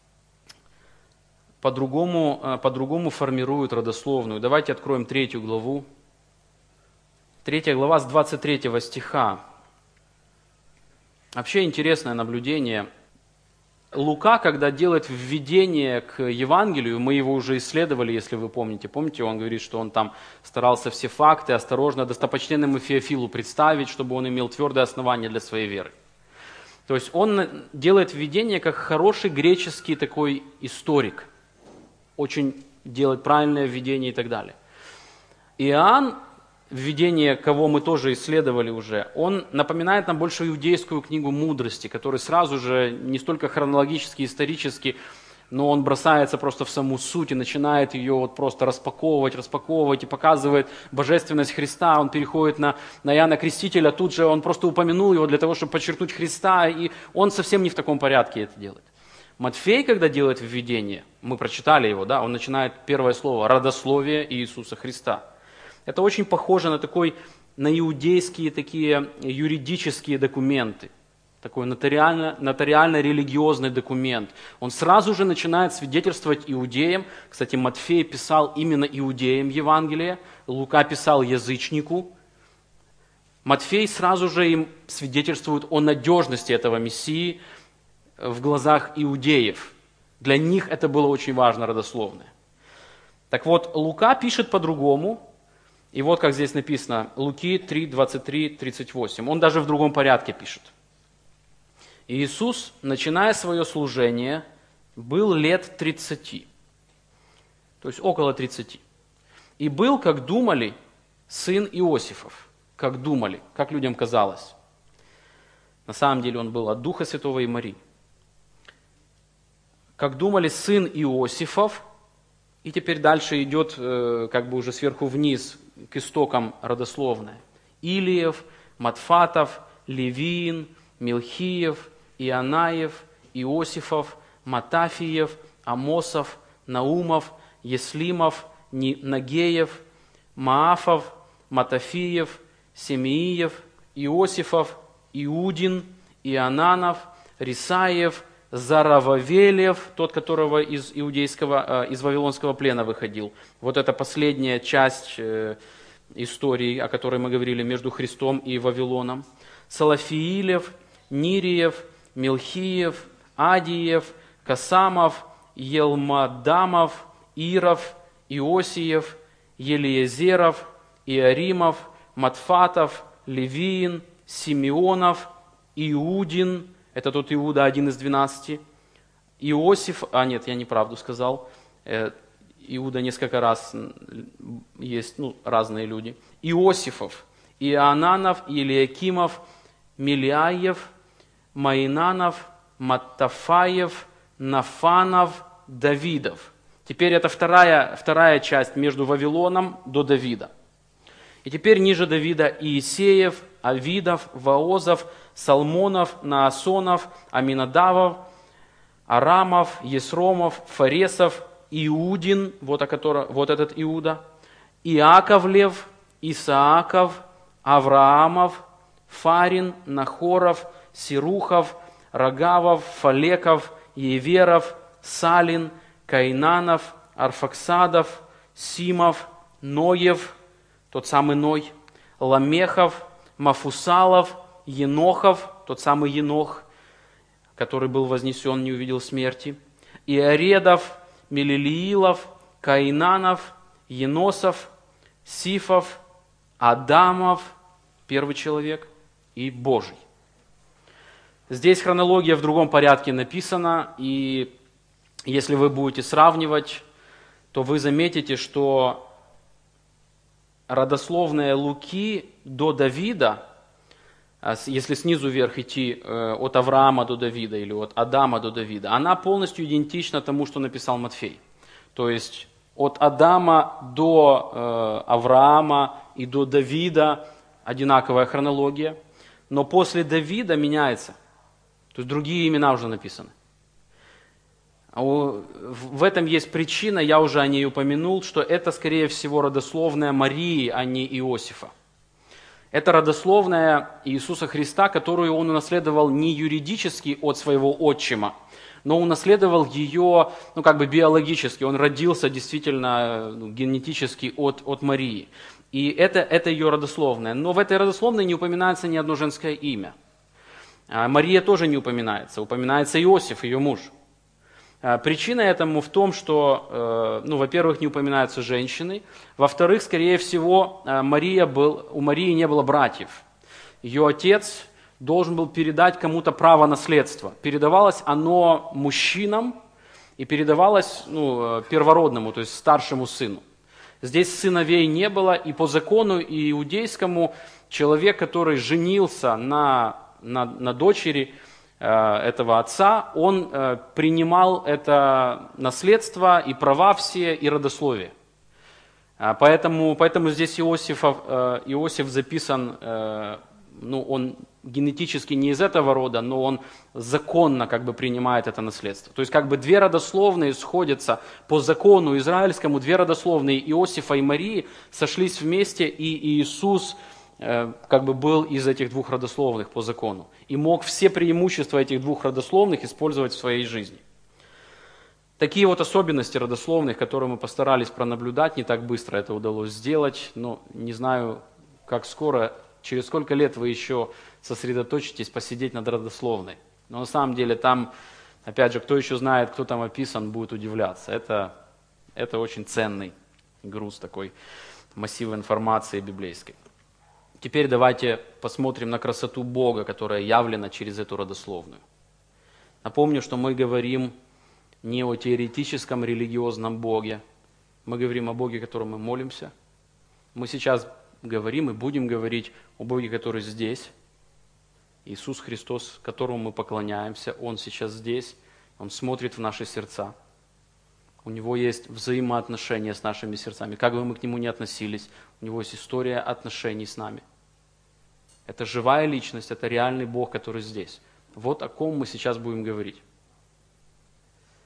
по-другому, по-другому формирует родословную. Давайте откроем третью главу. Третья глава с двадцать третьего стиха. Вообще интересное наблюдение. Лука, когда делает введение к Евангелию, мы его уже исследовали, если вы помните. Помните, он говорит, что он там старался все факты осторожно достопочтенному Феофилу представить, чтобы он имел твердое основание для своей веры. То есть он делает введение как хороший греческий такой историк. Очень делает правильное введение и так далее. Иоанн, введение, кого мы тоже исследовали уже, он напоминает нам больше иудейскую книгу мудрости, который сразу же не столько хронологически, исторически, но он бросается просто в саму суть и начинает ее вот просто распаковывать, распаковывать и показывает божественность Христа. Он переходит на, на Иоанна Крестителя, тут же он просто упомянул его для того, чтобы подчеркнуть Христа, и он совсем не в таком порядке это делает. Матфей, когда делает введение, мы прочитали его, да, он начинает первое слово «родословие Иисуса Христа». Это очень похоже на такой, на иудейские такие юридические документы, такой нотариально, нотариально-религиозный документ. Он сразу же начинает свидетельствовать иудеям. Кстати, Матфей писал именно иудеям Евангелие, Лука писал язычнику. Матфей сразу же им свидетельствует о надежности этого Мессии в глазах иудеев. Для них это было очень важно, родословное. Так вот, Лука пишет по-другому. И вот как здесь написано, Луки три, двадцать три, тридцать восемь. Он даже в другом порядке пишет. Иисус, начиная свое служение, был лет тридцати. То есть около тридцати. И был, как думали, сын Иосифов. Как думали, как людям казалось. На самом деле он был от Духа Святого и Марии. Как думали, сын Иосифов, и теперь дальше идет как бы уже сверху вниз к истокам родословная. Илиев, Матфатов, Левиин, Милхиев, Ионаев, Иосифов, Матафиев, Амосов, Наумов, Еслимов, Нагеев, Маафов, Матафиев, Семеиев, Иосифов, Иудин, Иоаннанов, Рисаев, Зарававелев, тот, которого из иудейского, из вавилонского плена выходил. Вот это последняя часть истории, о которой мы говорили, между Христом и Вавилоном. Салафиилев, Нириев, Мелхиев, Адиев, Касамов, Елмадамов, Иров, Иосиев, Елиезеров, Иоримов, Матфатов, Левиин, Симеонов, Иудин, это тот Иуда, один из двенадцати, Иосиф, а нет, я неправду сказал, Иуда несколько раз есть, ну, разные люди, Иосифов, Иоаннанов, Илиакимов, Милиаев, Маинанов, Маттафаев, Нафанов, Давидов. Теперь это вторая, вторая часть между Вавилоном до Давида. И теперь ниже Давида Иисеев, Авидов, Ваозов, Салмонов, Наасонов, Аминадавов, Арамов, Есромов, Фаресов, Иудин, вот, о котором, вот этот Иуда, Иаковлев, Исааков, Авраамов, Фарин, Нахоров, Сирухов, Рагавов, Фалеков, Еверов, Салин, Каинанов, Арфаксадов, Симов, Ноев, тот самый Ной, Ламехов, Мафусалов, Енохов, тот самый Енох, который был вознесен, не увидел смерти, Иоредов, Мелилиилов, Каинанов, Еносов, Сифов, Адамов, первый человек, и Божий. Здесь хронология в другом порядке написана, и если вы будете сравнивать, то вы заметите, что родословная Луки до Давида, если снизу вверх идти от Авраама до Давида или от Адама до Давида, она полностью идентична тому, что написал Матфей. То есть от Адама до Авраама и до Давида одинаковая хронология, но после Давида меняется. То есть другие имена уже написаны. В этом есть причина, я уже о ней упомянул, что это, скорее всего, родословная Марии, а не Иосифа. Это родословная Иисуса Христа, которую он унаследовал не юридически от своего отчима, но унаследовал ее, ну, как бы биологически. Он родился действительно ну, генетически от, от Марии. И это, это ее родословная. Но в этой родословной не упоминается ни одно женское имя. Мария тоже не упоминается. Упоминается Иосиф, ее муж. Причина этому в том, что, ну, во-первых, не упоминаются женщины, во-вторых, скорее всего, Мария был, у Марии не было братьев. Ее отец должен был передать кому-то право наследства. Передавалось оно мужчинам и передавалось ну, первородному, то есть старшему сыну. Здесь сыновей не было, и по закону иудейскому человек, который женился на, на, на дочери этого отца, он принимал это наследство и права все, и родословие. Поэтому, поэтому здесь Иосиф, Иосиф записан, ну, он генетически не из этого рода, но он законно как бы принимает это наследство. То есть как бы две родословные сходятся по закону израильскому, две родословные Иосифа и Марии сошлись вместе, и Иисус как бы был из этих двух родословных по закону и мог все преимущества этих двух родословных использовать в своей жизни. Такие вот особенности родословных, которые мы постарались пронаблюдать, не так быстро это удалось сделать, но не знаю, как скоро, через сколько лет вы еще сосредоточитесь посидеть над родословной. Но на самом деле там, опять же, кто еще знает, кто там описан, будет удивляться. Это, это очень ценный груз такой массива информации библейской. Теперь давайте посмотрим на красоту Бога, которая явлена через эту родословную. Напомню, что мы говорим не о теоретическом религиозном Боге. Мы говорим о Боге, которому мы молимся. Мы сейчас говорим и будем говорить о Боге, который здесь. Иисус Христос, которому мы поклоняемся, Он сейчас здесь. Он смотрит в наши сердца. У Него есть взаимоотношения с нашими сердцами. Как бы мы к Нему ни относились, у Него есть история отношений с нами. Это живая личность, это реальный Бог, который здесь. Вот о ком мы сейчас будем говорить.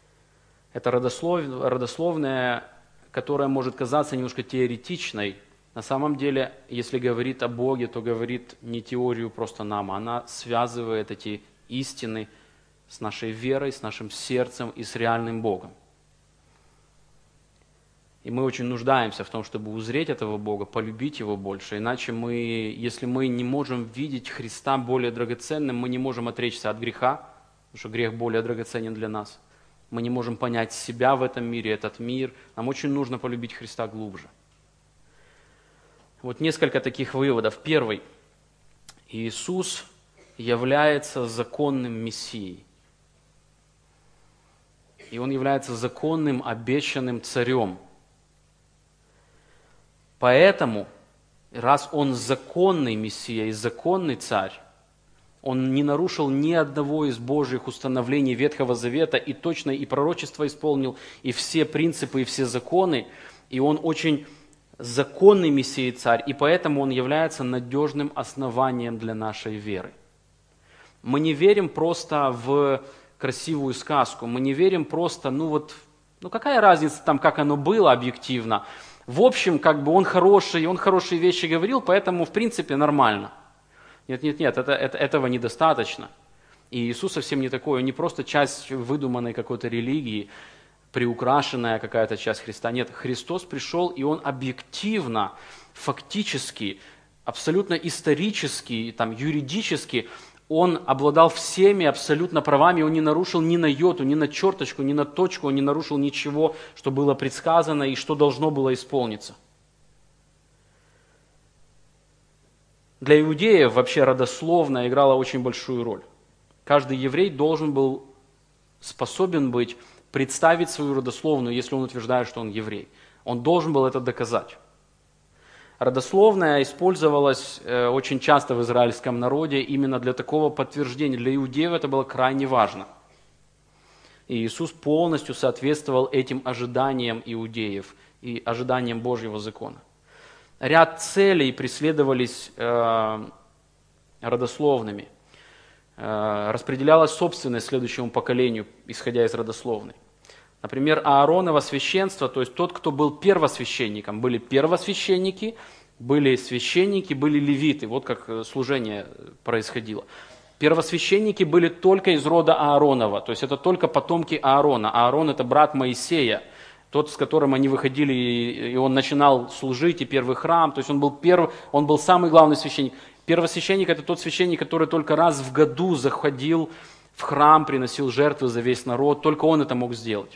Это родослов... родословная, которая может казаться немножко теоретичной, На самом деле, если говорит о Боге, то говорит не теорию просто нам, она связывает эти истины с нашей верой, с нашим сердцем и с реальным Богом. И мы очень нуждаемся в том, чтобы узреть этого Бога, полюбить Его больше. Иначе мы, если мы не можем видеть Христа более драгоценным, мы не можем отречься от греха, потому что грех более драгоценен для нас. Мы не можем понять себя в этом мире, этот мир. Нам очень нужно полюбить Христа глубже. Вот несколько таких выводов. Первый. Иисус является законным Мессией. И Он является законным, обещанным царем. Поэтому, раз Он законный Мессия и законный царь, Он не нарушил ни одного из Божьих установлений Ветхого Завета и точно и пророчество исполнил, и все принципы, и все законы, и Он очень законный Мессия и царь, и поэтому Он является надежным основанием для нашей веры. Мы не верим просто в красивую сказку, мы не верим просто, ну вот, ну какая разница там, как оно было объективно. В общем, как бы Он хороший, Он хорошие вещи говорил, поэтому в принципе нормально. Нет, нет, нет, это, это, этого недостаточно. И Иисус совсем не такой, Он не просто часть выдуманной какой-то религии, приукрашенная какая-то часть Христа. Нет, Христос пришел, и Он объективно, фактически, абсолютно исторически, там, юридически, Он обладал всеми абсолютно правами, Он не нарушил ни на йоту, ни на черточку, ни на точку, Он не нарушил ничего, что было предсказано и что должно было исполниться. Для иудеев вообще родословная играла очень большую роль. Каждый еврей должен был, способен быть, представить свою родословную, если он утверждает, что он еврей. Он должен был это доказать. Родословная использовалась э, очень часто в израильском народе именно для такого подтверждения. Для иудеев это было крайне важно. И Иисус полностью соответствовал этим ожиданиям иудеев и ожиданиям Божьего закона. Ряд целей преследовались э, родословными. Э, распределялась собственность следующему поколению, исходя из родословной. Например, Аароново священство, то есть тот, кто был первосвященником. Были первосвященники, были священники, были левиты. Вот как служение происходило. Первосвященники были только из рода Ааронова, то есть это только потомки Аарона. Аарон – это брат Моисея, тот, с которым они выходили, и он начинал служить, и первый храм. То есть он был, первый, он был самый главный священник. Первосвященник – это тот священник, который только раз в году заходил в храм, приносил жертвы за весь народ. Только он это мог сделать.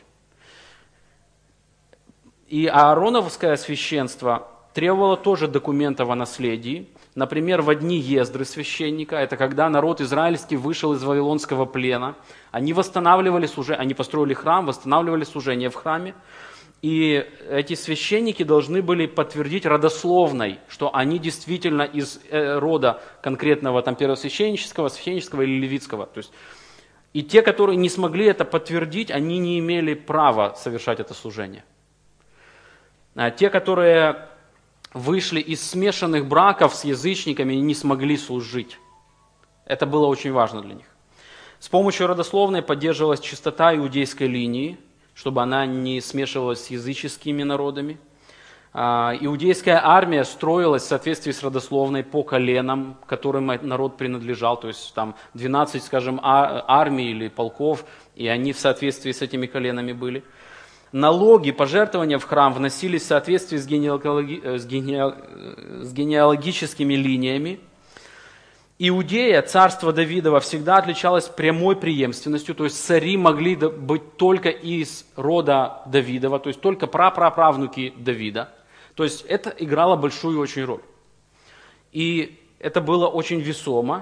И Аароновское священство требовало тоже документов о наследии. Например, в дни Ездры священника, это когда народ израильский вышел из вавилонского плена, они восстанавливали служение, они построили храм, восстанавливали служение в храме, и эти священники должны были подтвердить родословной, что они действительно из рода конкретного там, первосвященнического, священнического или левитского. То есть, и те, которые не смогли это подтвердить, они не имели права совершать это служение. А те, которые вышли из смешанных браков с язычниками и не смогли служить. Это было очень важно для них. С помощью родословной поддерживалась чистота иудейской линии, чтобы она не смешивалась с языческими народами. Иудейская армия строилась в соответствии с родословной по коленам, которым народ принадлежал. То есть там двенадцать, скажем, армий или полков, и они в соответствии с этими коленами были. Налоги, пожертвования в храм вносились в соответствии с, генеалоги... с, генеал... с генеалогическими линиями. Иудея, царство Давидова, всегда отличалось прямой преемственностью, то есть цари могли быть только из рода Давидова, то есть только прапраправнуки Давида. То есть это играло большую очень роль. И это было очень весомо.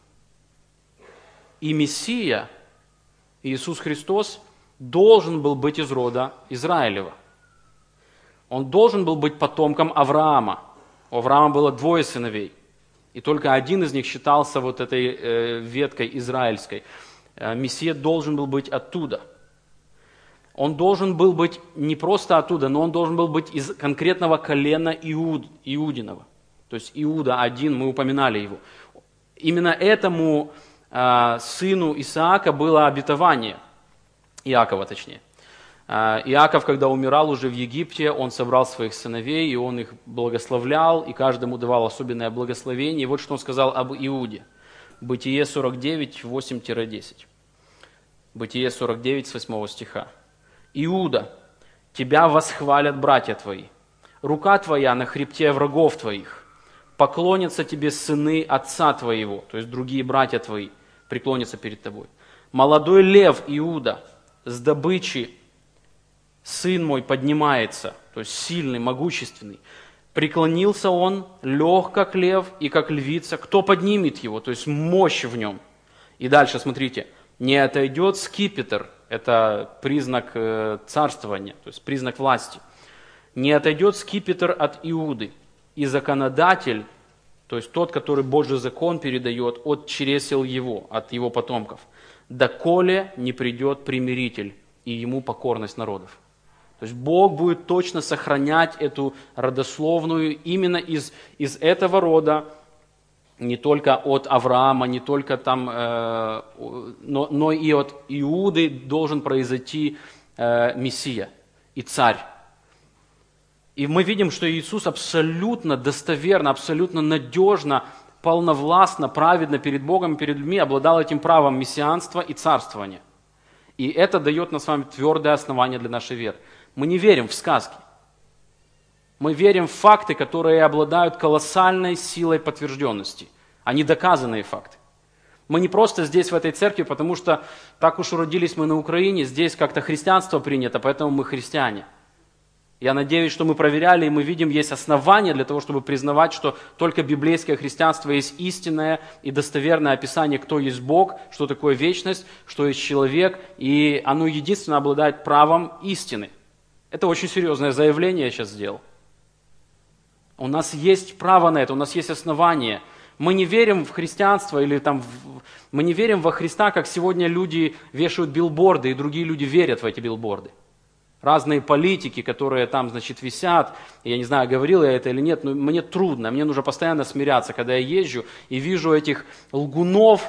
И Мессия, Иисус Христос, должен был быть из рода Израилева. Он должен был быть потомком Авраама. У Авраама было двое сыновей. И только один из них считался вот этой э, веткой израильской. Э, Мессия должен был быть оттуда. Он должен был быть не просто оттуда, но он должен был быть из конкретного колена Иуд, Иудиного. То есть Иуда один, мы упоминали его. Именно этому э, сыну Исаака было обетование. Иакова точнее. Иаков, когда умирал уже в Египте, он собрал своих сыновей, и он их благословлял, и каждому давал особенное благословение. И вот что он сказал об Иуде. Бытие сорок девять, восемь-десять. Бытие сорок девять, с восьмого стиха. «Иуда, тебя восхвалят братья твои, рука твоя на хребте врагов твоих, поклонятся тебе сыны отца твоего», то есть другие братья твои преклонятся перед тобой. «Молодой лев Иуда, с добычи сын мой поднимается», то есть сильный, могущественный. «Преклонился он, лег, как лев, и как львица. Кто поднимет его?» То есть мощь в нем. И дальше, смотрите. «Не отойдет скипетр», это признак царствования, то есть признак власти. «Не отойдет скипетр от Иуды, и законодатель», то есть тот, который Божий закон передает, от чресел его, от его потомков, «доколе не придет примиритель, и ему покорность народов». То есть Бог будет точно сохранять эту родословную именно из, из этого рода, не только от Авраама, не только там, э, но, но и от Иуды должен произойти э, Мессия и царь. И мы видим, что Иисус абсолютно достоверно, абсолютно надежно, полновластно, праведно перед Богом и перед людьми обладал этим правом мессианства и царствования. И это дает нам с вами твердое основание для нашей веры. Мы не верим в сказки. Мы верим в факты, которые обладают колоссальной силой подтвержденности. Они доказанные факты. Мы не просто здесь, в этой церкви, потому что так уж уродились мы на Украине, здесь как-то христианство принято, поэтому мы христиане. Я надеюсь, что мы проверяли, и мы видим, есть основания для того, чтобы признавать, что только библейское христианство есть истинное и достоверное описание, кто есть Бог, что такое вечность, что есть человек, и оно единственно обладает правом истины. Это очень серьезное заявление я сейчас сделал. У нас есть право на это, у нас есть основания. Мы не верим в христианство, или там, в... мы не верим во Христа, как сегодня люди вешают билборды, и другие люди верят в эти билборды. Разные политики, которые там, значит, висят, я не знаю, говорил я это или нет, но мне трудно, мне нужно постоянно смиряться, когда я езжу и вижу этих лгунов,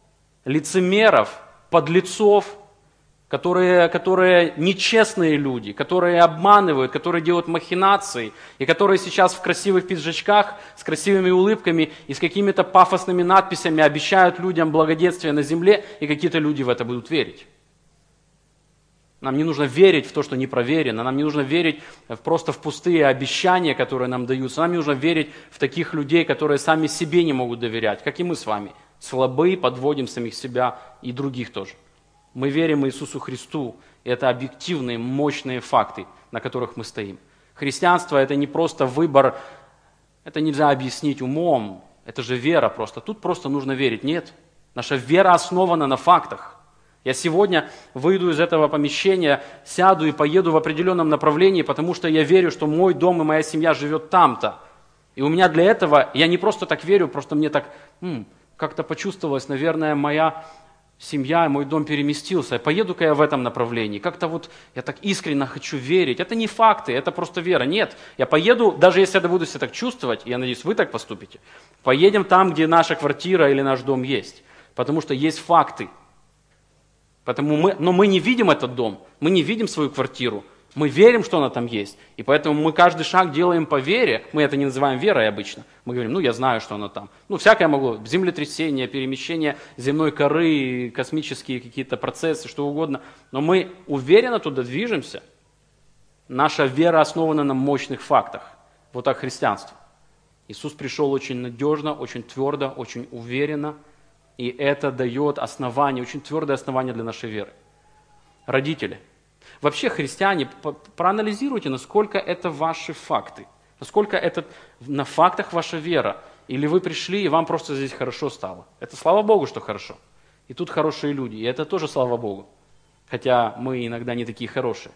лицемеров, подлецов, которые, которые нечестные люди, которые обманывают, которые делают махинации, и которые сейчас в красивых пиджачках, с красивыми улыбками и с какими-то пафосными надписями обещают людям благоденствие на земле, и какие-то люди в это будут верить. Нам не нужно верить в то, что не проверено, нам не нужно верить просто в пустые обещания, которые нам даются, нам не нужно верить в таких людей, которые сами себе не могут доверять, как и мы с вами, слабые, подводим самих себя и других тоже. Мы верим Иисусу Христу, и это объективные, мощные факты, на которых мы стоим. Христианство – это не просто выбор, это нельзя объяснить умом, это же вера просто. Тут просто нужно верить. Нет, наша вера основана на фактах. Я сегодня выйду из этого помещения, сяду и поеду в определенном направлении, потому что я верю, что мой дом и моя семья живет там-то. И у меня для этого, я не просто так верю, просто мне так м, как-то почувствовалось, наверное, моя семья, мой дом переместился. Поеду-ка я в этом направлении. Как-то вот я так искренне хочу верить. Это не факты, это просто вера. Нет, я поеду, даже если я буду себя так чувствовать, я надеюсь, вы так поступите, поедем там, где наша квартира или наш дом есть. Потому что есть факты. Поэтому мы, но мы не видим этот дом, мы не видим свою квартиру, мы верим, что она там есть. И поэтому мы каждый шаг делаем по вере, мы это не называем верой обычно. Мы говорим, ну я знаю, что она там. Ну всякое могло, землетрясение, перемещение земной коры, космические какие-то процессы, что угодно. Но мы уверенно туда движемся. Наша вера основана на мощных фактах. Вот так христианство. Иисус пришел очень надежно, очень твердо, очень уверенно. И это дает основание, очень твердое основание для нашей веры. Родители. Вообще, христиане, проанализируйте, насколько это ваши факты. Насколько это на фактах ваша вера. Или вы пришли, и вам просто здесь хорошо стало. Это слава Богу, что хорошо. И тут хорошие люди. И это тоже слава Богу. Хотя мы иногда не такие хорошие.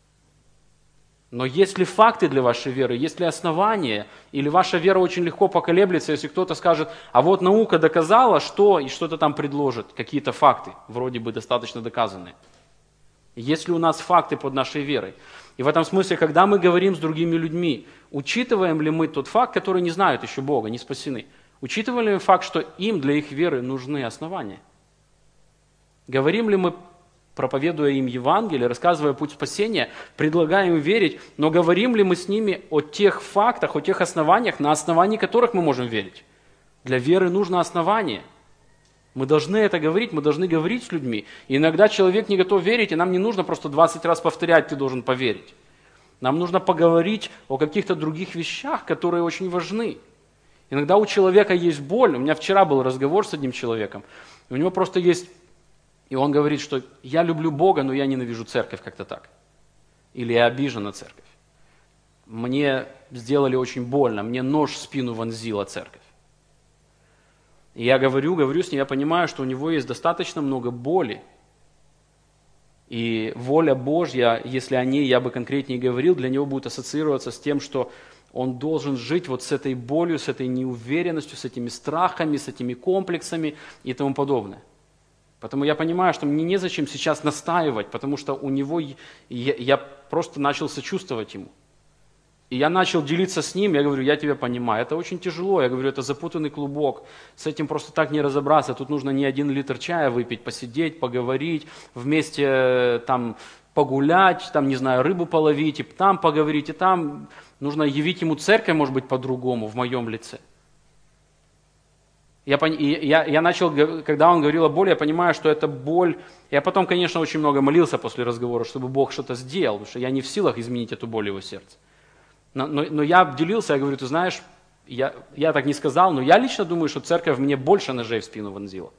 Но есть ли факты для вашей веры, есть ли основания, или ваша вера очень легко поколеблется, если кто-то скажет, а вот наука доказала, что, и что-то там предложит, какие-то факты, вроде бы достаточно доказанные. Есть ли у нас факты под нашей верой? И в этом смысле, когда мы говорим с другими людьми, учитываем ли мы тот факт, который не знают еще Бога, не спасены? Учитываем ли мы факт, что им для их веры нужны основания? Говорим ли мы проповедуя им Евангелие, рассказывая путь спасения, предлагаем им верить, но говорим ли мы с ними о тех фактах, о тех основаниях, на основании которых мы можем верить? Для веры нужно основание. Мы должны это говорить, мы должны говорить с людьми. И иногда человек не готов верить, и нам не нужно просто двадцать раз повторять, ты должен поверить. Нам нужно поговорить о каких-то других вещах, которые очень важны. Иногда у человека есть боль. У меня вчера был разговор с одним человеком. У него просто есть... И он говорит, что я люблю Бога, но я ненавижу церковь как-то так. Или я обижен на церковь. Мне сделали очень больно, мне нож в спину вонзила церковь. И я говорю, говорю с ним, я понимаю, что у него есть достаточно много боли. И воля Божья, если о ней я бы конкретнее говорил, для него будет ассоциироваться с тем, что он должен жить вот с этой болью, с этой неуверенностью, с этими страхами, с этими комплексами и тому подобное. Поэтому я понимаю, что мне незачем сейчас настаивать, потому что у него, я, я просто начал сочувствовать ему. И я начал делиться с ним, я говорю, я тебя понимаю, это очень тяжело, я говорю, это запутанный клубок, с этим просто так не разобраться, тут нужно не один литр чая выпить, посидеть, поговорить, вместе там погулять, там, не знаю, рыбу половить, и там поговорить, и там нужно явить ему церковь, может быть, по-другому, в моем лице. Я, я, я начал, когда он говорил о боли, я понимаю, что это боль. Я потом, конечно, очень много молился после разговора, чтобы Бог что-то сделал, потому что я не в силах изменить эту боль в его сердце. Но, но, но я делился, я говорю, ты знаешь, я, я так не сказал, но я лично думаю, что церковь мне больше ножей в спину вонзила.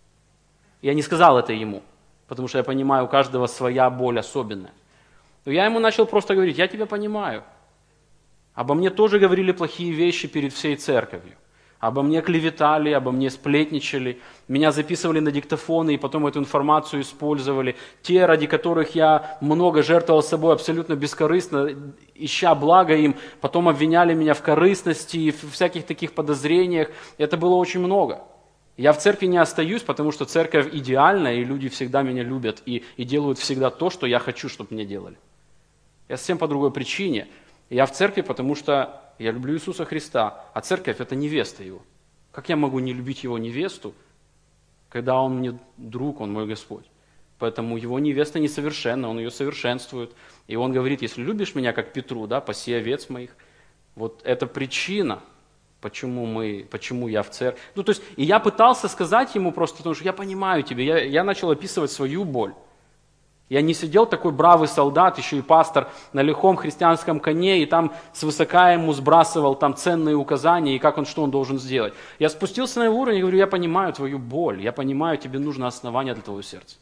Я не сказал это ему, потому что я понимаю, у каждого своя боль особенная. Но я ему начал просто говорить, я тебя понимаю. Обо мне тоже говорили плохие вещи перед всей церковью. Обо мне клеветали, обо мне сплетничали, меня записывали на диктофоны и потом эту информацию использовали. Те, ради которых я много жертвовал собой абсолютно бескорыстно, ища благо им, потом обвиняли меня в корыстности и в всяких таких подозрениях. Это было очень много. Я в церкви не остаюсь, потому что церковь идеальна, и люди всегда меня любят и, и делают всегда то, что я хочу, чтобы мне делали. Я совсем по другой причине. Я в церкви, потому что я люблю Иисуса Христа, а церковь – это невеста Его. Как я могу не любить Его невесту, когда Он мне друг, Он мой Господь? Поэтому Его невеста несовершенна, Он ее совершенствует. И Он говорит, если любишь меня, как Петру, да, паси овец моих. Вот это причина, почему, мы, почему я в церкви. Ну, то есть, и я пытался сказать Ему просто, потому что я понимаю тебя, я, я начал описывать свою боль. Я не сидел такой бравый солдат, еще и пастор на лихом христианском коне, и там свысока ему сбрасывал там ценные указания, и как он, что он должен сделать. Я спустился на его уровень и говорю, я понимаю твою боль, я понимаю, тебе нужно основание для твоего сердца.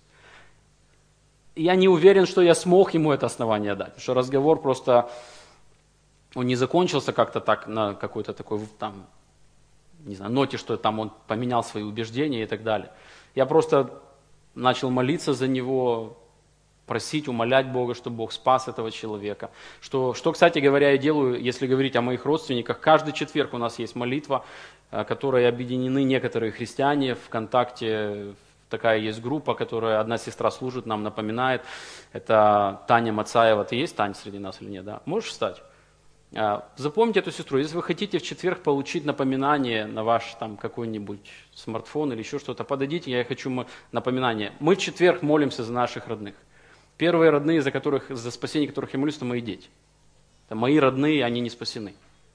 И я не уверен, что я смог ему это основание дать, потому что разговор просто, он не закончился как-то так на какой-то такой, там, не знаю, ноте, что там он поменял свои убеждения и так далее. Я просто начал молиться за него, просить, умолять Бога, чтобы Бог спас этого человека. Что, что, кстати говоря, я делаю, если говорить о моих родственниках. Каждый четверг у нас есть молитва, в которой объединены некоторые христиане. ВКонтакте такая есть группа, которая одна сестра служит, нам напоминает. Это Таня Мацаева. Ты есть, Таня, среди нас или нет? Да? Можешь встать? Запомните эту сестру. Если вы хотите в четверг получить напоминание на ваш там какой-нибудь смартфон или еще что-то, подойдите, я хочу напоминание. Мы в четверг молимся за наших родных. Первые родные, за, которых, за спасение которых я молюсь, это мои дети. Это мои родные, они не спасены.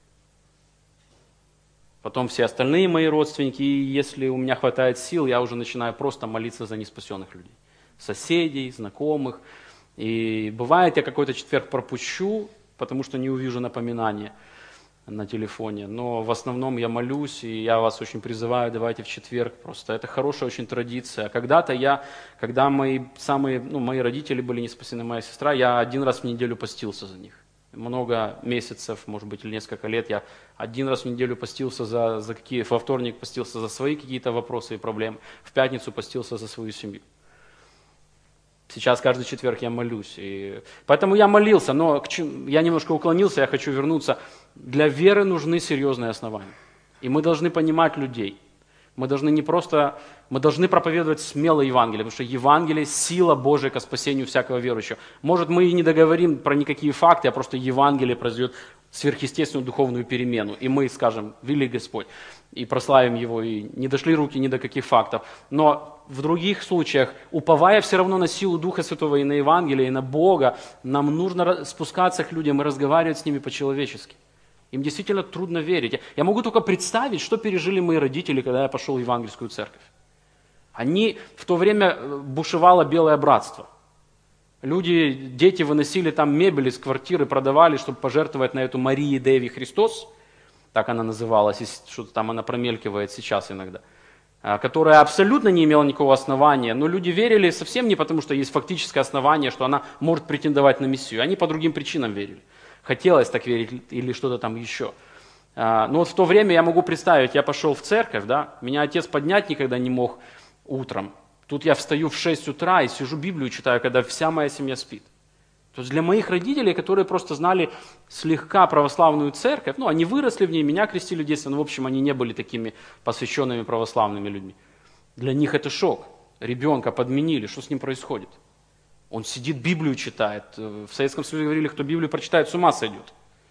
Потом все остальные мои родственники, и если у меня хватает сил, я уже начинаю просто молиться за неспасенных людей. Соседей, знакомых. И бывает, я какой-то четверг пропущу, потому что не увижу напоминания на телефоне. Но в основном я молюсь, и я вас очень призываю, давайте в четверг. Просто это хорошая очень традиция. Когда-то я, когда мои самые, ну, мои родители были не спасены, моя сестра, я один раз в неделю постился за них. Много месяцев, может быть, или несколько лет я один раз в неделю постился за, за какие, во вторник постился за свои какие-то вопросы и проблемы, в пятницу постился за свою семью. Сейчас каждый четверг я молюсь. И поэтому я молился, но я немножко уклонился, я хочу вернуться. Для веры нужны серьезные основания. И мы должны понимать людей. Мы должны не просто, мы должны проповедовать смело Евангелие, потому что Евангелие – сила Божия ко спасению всякого верующего. Может, мы и не договорим про никакие факты, а просто Евангелие произойдет сверхъестественную духовную перемену, и мы скажем: «Вели Господь», и прославим Его, и не дошли руки ни до каких фактов. Но в других случаях, уповая все равно на силу Духа Святого и на Евангелие, и на Бога, нам нужно спускаться к людям и разговаривать с ними по-человечески. Им действительно трудно верить. Я могу только представить, что пережили мои родители, когда я пошел в евангельскую церковь. Они, в то время бушевало белое братство. Люди, дети выносили там мебель из квартиры, продавали, чтобы пожертвовать на эту Марии Деви Христос, так она называлась, и что-то там она промелькивает сейчас иногда, которая абсолютно не имела никакого основания, но люди верили совсем не потому, что есть фактическое основание, что она может претендовать на Мессию. Они по другим причинам верили. Хотелось так верить или что-то там еще. Но вот в то время я могу представить, я пошел в церковь, да, меня отец поднять никогда не мог утром. Тут я встаю в шесть утра и сижу Библию читаю, когда вся моя семья спит. То есть для моих родителей, которые просто знали слегка православную церковь, ну, они выросли в ней, меня крестили в детстве, но, в общем, они не были такими посвященными православными людьми. Для них это шок. Ребенка подменили, что с ним происходит? Он сидит, Библию читает. В Советском Союзе говорили, кто Библию прочитает, с ума сойдет.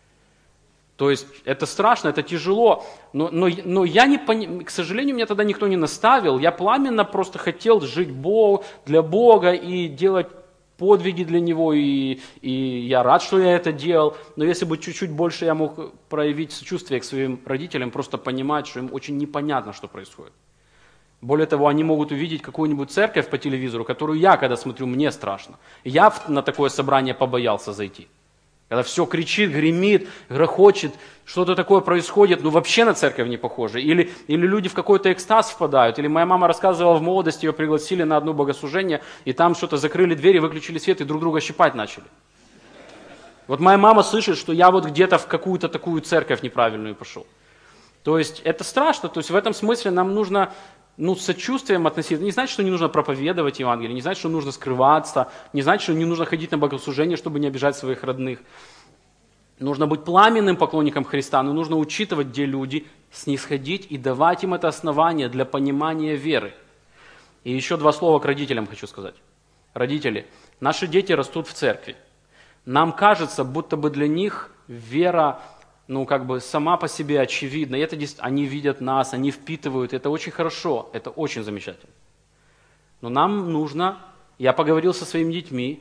То есть это страшно, это тяжело, но, но, но я не пони... к сожалению, меня тогда никто не наставил, я пламенно просто хотел жить Бог, для Бога и делать подвиги для Него, и, и я рад, что я это делал, но если бы чуть-чуть больше я мог проявить сочувствие к своим родителям, просто понимать, что им очень непонятно, что происходит. Более того, они могут увидеть какую-нибудь церковь по телевизору, которую я, когда смотрю, мне страшно. Я на такое собрание побоялся зайти. Когда все кричит, гремит, грохочет, что-то такое происходит, ну вообще на церковь не похоже. Или, или люди в какой-то экстаз впадают. Или моя мама рассказывала, в молодости ее пригласили на одно богослужение, и там что-то закрыли двери, выключили свет, и друг друга щипать начали. Вот моя мама слышит, что я вот где-то в какую-то такую церковь неправильную пошел. То есть это страшно, то есть в этом смысле нам нужно... Ну, с сочувствием относиться. Не значит, что не нужно проповедовать Евангелие, не значит, что нужно скрываться, не значит, что не нужно ходить на богослужение, чтобы не обижать своих родных. Нужно быть пламенным поклонником Христа, но нужно учитывать, где люди, снисходить и давать им это основание для понимания веры. И еще два слова к родителям хочу сказать. Родители, наши дети растут в церкви. Нам кажется, будто бы для них вера... ну, как бы сама по себе очевидна. И это, они видят нас, они впитывают. Это очень хорошо, это очень замечательно. Но нам нужно, я поговорил со своими детьми,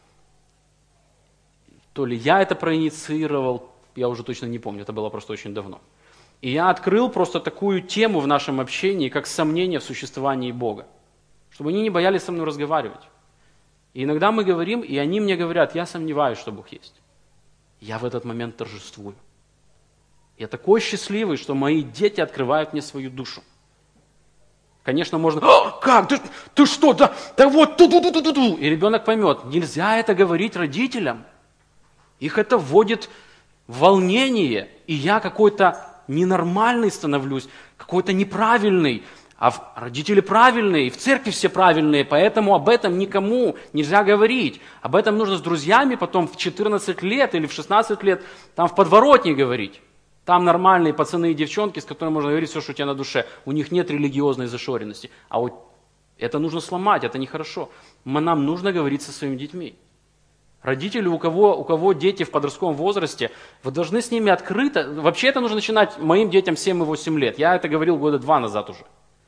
то ли я это проинициировал, я уже точно не помню, это было просто очень давно. И я открыл просто такую тему в нашем общении, как сомнение в существовании Бога. Чтобы они не боялись со мной разговаривать. И иногда мы говорим, и они мне говорят: я сомневаюсь, что Бог есть. Я в этот момент торжествую. Я такой счастливый, что мои дети открывают мне свою душу. Конечно, можно: «А, как? Ты, ты что? Да, да вот ту-ту-ту-ту-ту». И ребенок поймет, нельзя это говорить родителям. Их это вводит в волнение. И я какой-то ненормальный становлюсь, какой-то неправильный. А родители правильные, и в церкви все правильные, поэтому об этом никому нельзя говорить. Об этом нужно с друзьями потом в четырнадцать лет или в шестнадцать лет там в подворотне говорить. Там нормальные пацаны и девчонки, с которыми можно говорить все, что у тебя на душе. У них нет религиозной зашоренности. А вот это нужно сломать, это нехорошо. Нам нужно говорить со своими детьми. Родители, у кого, у кого дети в подростковом возрасте, вы должны с ними открыто... Вообще это нужно начинать моим детям семь и восемь лет. Я это говорил года два назад уже.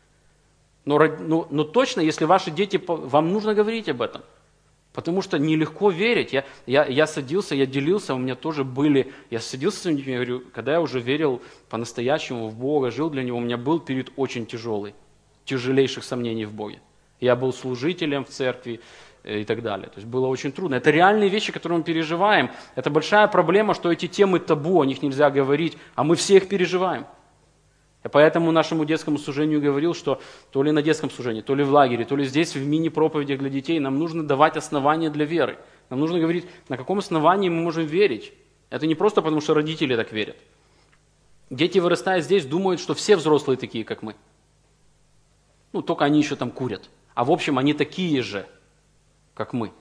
Но, но, но точно, если ваши дети... Вам нужно говорить об этом. Потому что нелегко верить. Я, я, я садился, я делился, у меня тоже были... Я садился с своими детьми, говорю, когда я уже верил по-настоящему в Бога, жил для Него, у меня был период очень тяжелый, тяжелейших сомнений в Боге. Я был служителем в церкви и так далее. То есть было очень трудно. Это реальные вещи, которые мы переживаем. Это большая проблема, что эти темы табу, о них нельзя говорить, а мы все их переживаем. Я поэтому нашему детскому служению говорил, что то ли на детском служении, то ли в лагере, то ли здесь в мини-проповедях для детей нам нужно давать основания для веры. Нам нужно говорить, на каком основании мы можем верить. Это не просто потому, что родители так верят. Дети, вырастая здесь, думают, что все взрослые такие, как мы. Ну, только они еще там курят. А в общем, они такие же, как мы.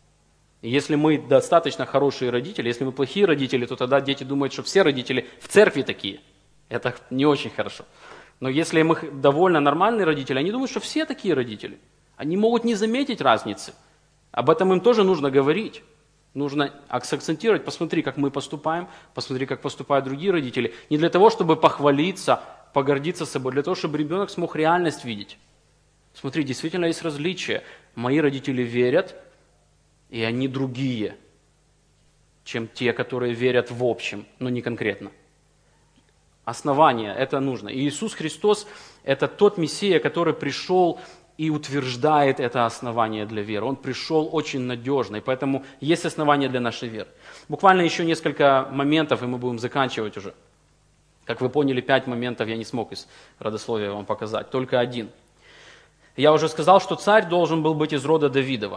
И если мы достаточно хорошие родители, если мы плохие родители, то тогда дети думают, что все родители в церкви такие. Это не очень хорошо. Но если мы довольно нормальные родители, они думают, что все такие родители. Они могут не заметить разницы. Об этом им тоже нужно говорить. Нужно акцентировать, посмотри, как мы поступаем, посмотри, как поступают другие родители. Не для того, чтобы похвалиться, погордиться собой, для того, чтобы ребенок смог реальность видеть. Смотри, действительно есть различия. Мои родители верят, и они другие, чем те, которые верят в общем, но не конкретно. Основание, это нужно. И Иисус Христос – это тот Мессия, который пришел и утверждает это основание для веры. Он пришел очень надежно, и поэтому есть основание для нашей веры. Буквально еще несколько моментов, и мы будем заканчивать уже. Как вы поняли, пять моментов я не смог из родословия вам показать, только один. Я уже сказал, что царь должен был быть из рода Давидова.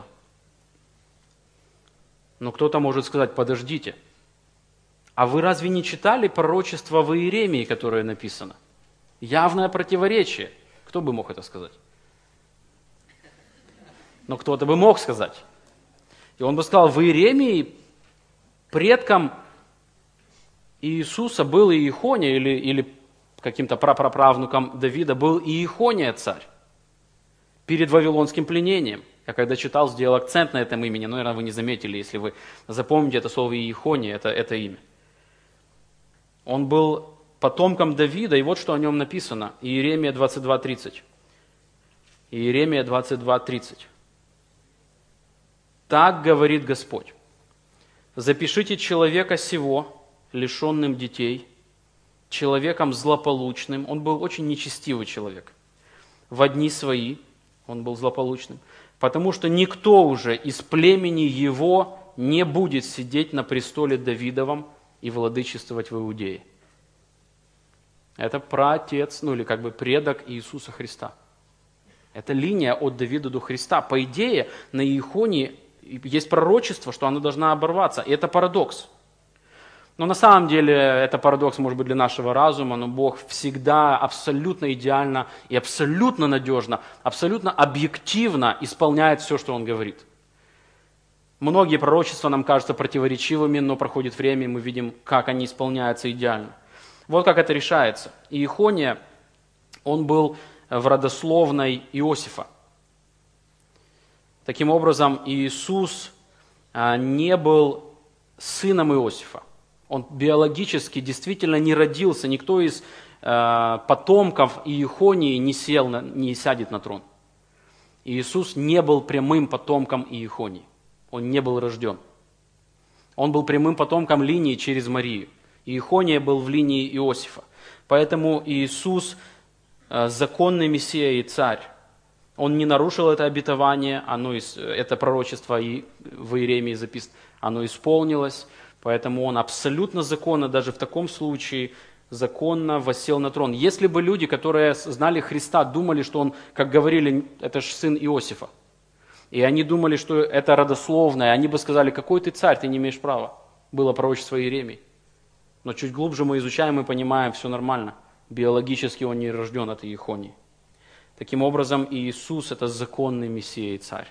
Но кто-то может сказать, подождите, а вы разве не читали пророчество в Иеремии, которое написано? Явное противоречие. Кто бы мог это сказать? Но кто-то бы мог сказать. И он бы сказал, в Иеремии предком Иисуса был Иехония, или, или каким-то прапраправнуком Давида был Иехония царь перед вавилонским пленением. Я когда читал, сделал акцент на этом имени, но, наверное, вы не заметили, если вы запомните это слово Иехония, это, это имя. Он был потомком Давида, и вот что о нем написано. Иеремия двадцать два тридцать. Иеремия двадцать два тридцать. «Так говорит Господь, запишите человека сего, лишенным детей, человеком злополучным». Он был очень нечестивый человек. «В дни свои», он был злополучным, «потому что никто уже из племени его не будет сидеть на престоле Давидовом и владычествовать в Иудее». Это праотец, ну или как бы предок Иисуса Христа. Это линия от Давида до Христа. По идее, на Иехонии есть пророчество, что она должна оборваться. И это парадокс. Но на самом деле это парадокс, может быть, для нашего разума, но Бог всегда абсолютно идеально и абсолютно надежно, абсолютно объективно исполняет все, что Он говорит. Многие пророчества нам кажутся противоречивыми, но проходит время, и мы видим, как они исполняются идеально. Вот как это решается. Иехония, он был в родословной Иосифа. Таким образом, Иисус не был сыном Иосифа. Он биологически действительно не родился. Никто из потомков Иехонии не сел, не сядет на трон. Иисус не был прямым потомком Иехонии. Он не был рожден. Он был прямым потомком линии через Марию. Иехония был в линии Иосифа. Поэтому Иисус законный Мессия и царь. Он не нарушил это обетование, оно, это пророчество и в Иеремии записано, оно исполнилось, поэтому он абсолютно законно, даже в таком случае, законно воссел на трон. Если бы люди, которые знали Христа, думали, что он, как говорили, это же сын Иосифа, и они думали, что это родословное, они бы сказали, какой ты царь, ты не имеешь права. Было пророчество Иеремии. Но чуть глубже мы изучаем и понимаем, все нормально. Биологически он не рожден от Иехонии. Таким образом, Иисус – это законный Мессия и Царь.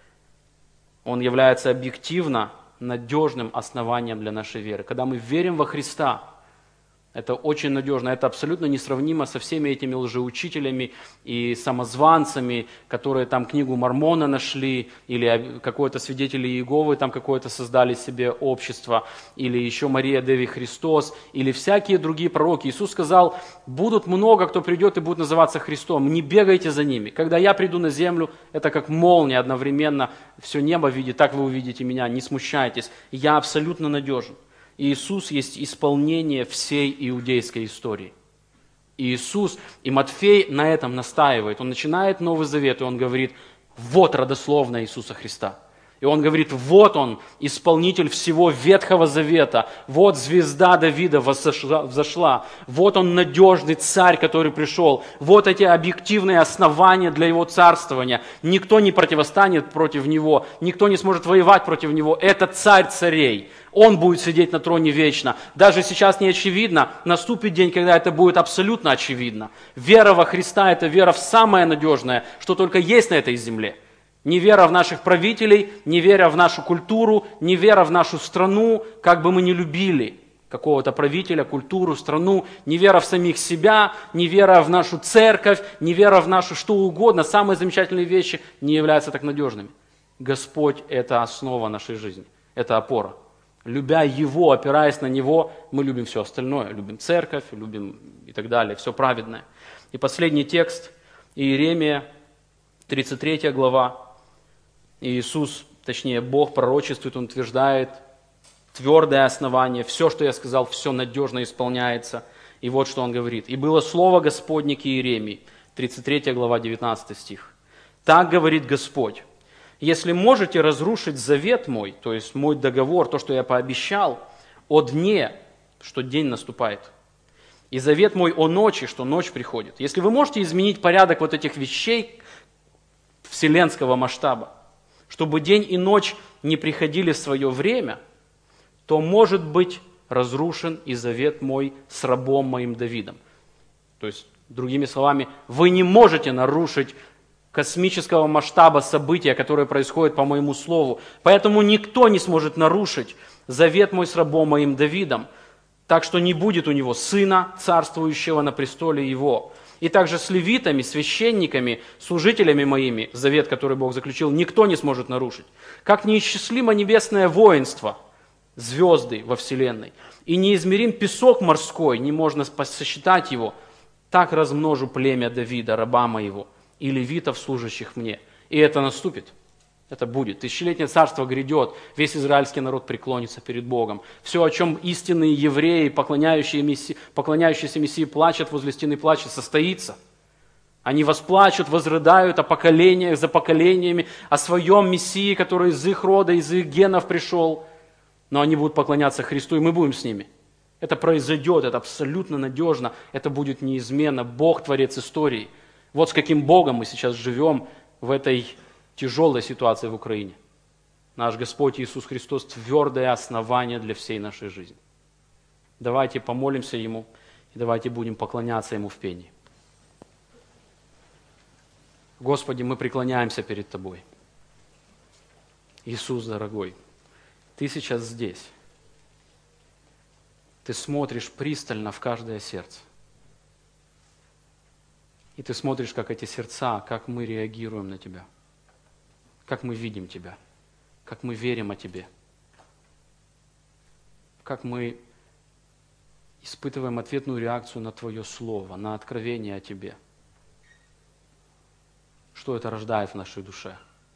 Он является объективно надежным основанием для нашей веры. Когда мы верим во Христа, это очень надежно, это абсолютно несравнимо со всеми этими лжеучителями и самозванцами, которые там книгу Мормона нашли, или какое-то свидетели Иеговы там какое-то создали себе общество, или еще Мария Деви Христос, или всякие другие пророки. Иисус сказал, будут много, кто придет и будет называться Христом, не бегайте за ними. Когда я приду на землю, это как молния одновременно, все небо видит, так вы увидите меня, не смущайтесь, я абсолютно надежен. Иисус есть исполнение всей иудейской истории. Иисус, и Матфей на этом настаивает. Он начинает Новый Завет, и он говорит, вот родословная Иисуса Христа. И он говорит, вот он, исполнитель всего Ветхого Завета, вот звезда Давида взошла, вот он надежный царь, который пришел, вот эти объективные основания для его царствования. Никто не противостанет против него, никто не сможет воевать против него. Это царь царей. Он будет сидеть на троне вечно. Даже сейчас не очевидно, наступит день, когда это будет абсолютно очевидно. Вера во Христа – это вера в самое надежное, что только есть на этой земле. Не вера в наших правителей, не вера в нашу культуру, не вера в нашу страну, как бы мы ни любили какого-то правителя, культуру, страну, не вера в самих себя, не вера в нашу церковь, не вера в нашу что угодно, самые замечательные вещи не являются так надежными. Господь – это основа нашей жизни. Это опора. Любя Его, опираясь на Него, мы любим все остальное. Любим церковь, любим и так далее, все праведное. И последний текст, Иеремия, тридцать третья глава. Иисус, точнее Бог пророчествует, Он утверждает твердое основание. Все, что я сказал, все надежно исполняется. И вот что Он говорит. «И было слово Господне к Иеремии». тридцать третья глава, девятнадцатый стих. «Так говорит Господь. Если можете разрушить завет мой, то есть мой договор, то, что я пообещал, о дне, что день наступает, и завет мой о ночи, что ночь приходит, если вы можете изменить порядок вот этих вещей вселенского масштаба, чтобы день и ночь не приходили в свое время, то может быть разрушен и завет мой с рабом моим Давидом». То есть, другими словами, вы не можете нарушить космического масштаба события, которое происходит по моему слову. Поэтому никто не сможет нарушить завет мой с рабом моим Давидом. Так что не будет у него сына, царствующего на престоле его. И также с левитами, священниками, служителями моими, завет, который Бог заключил, никто не сможет нарушить. Как неисчислимо небесное воинство, звезды во вселенной, и неизмерим песок морской, не можно сосчитать его, так размножу племя Давида, раба моего, и левитов, служащих мне. И это наступит, это будет. Тысячелетнее царство грядет, весь израильский народ преклонится перед Богом. Все, о чем истинные евреи, поклоняющие месси, поклоняющиеся Мессии, плачут возле стены плача, состоится. Они восплачут, возрыдают о поколениях за поколениями, о своем Мессии, который из их рода, из их генов пришел. Но они будут поклоняться Христу, и мы будем с ними. Это произойдет, это абсолютно надежно, это будет неизменно. Бог – творец истории. Вот с каким Богом мы сейчас живем в этой тяжелой ситуации в Украине. Наш Господь Иисус Христос – твердое основание для всей нашей жизни. Давайте помолимся Ему, и давайте будем поклоняться Ему в пении. Господи, мы преклоняемся перед Тобой. Иисус, дорогой, Ты сейчас здесь. Ты смотришь пристально в каждое сердце. И Ты смотришь, как эти сердца, как мы реагируем на Тебя, как мы видим Тебя, как мы верим о Тебе, как мы испытываем ответную реакцию на Твое Слово, на откровение о Тебе. Что это рождает в нашей душе?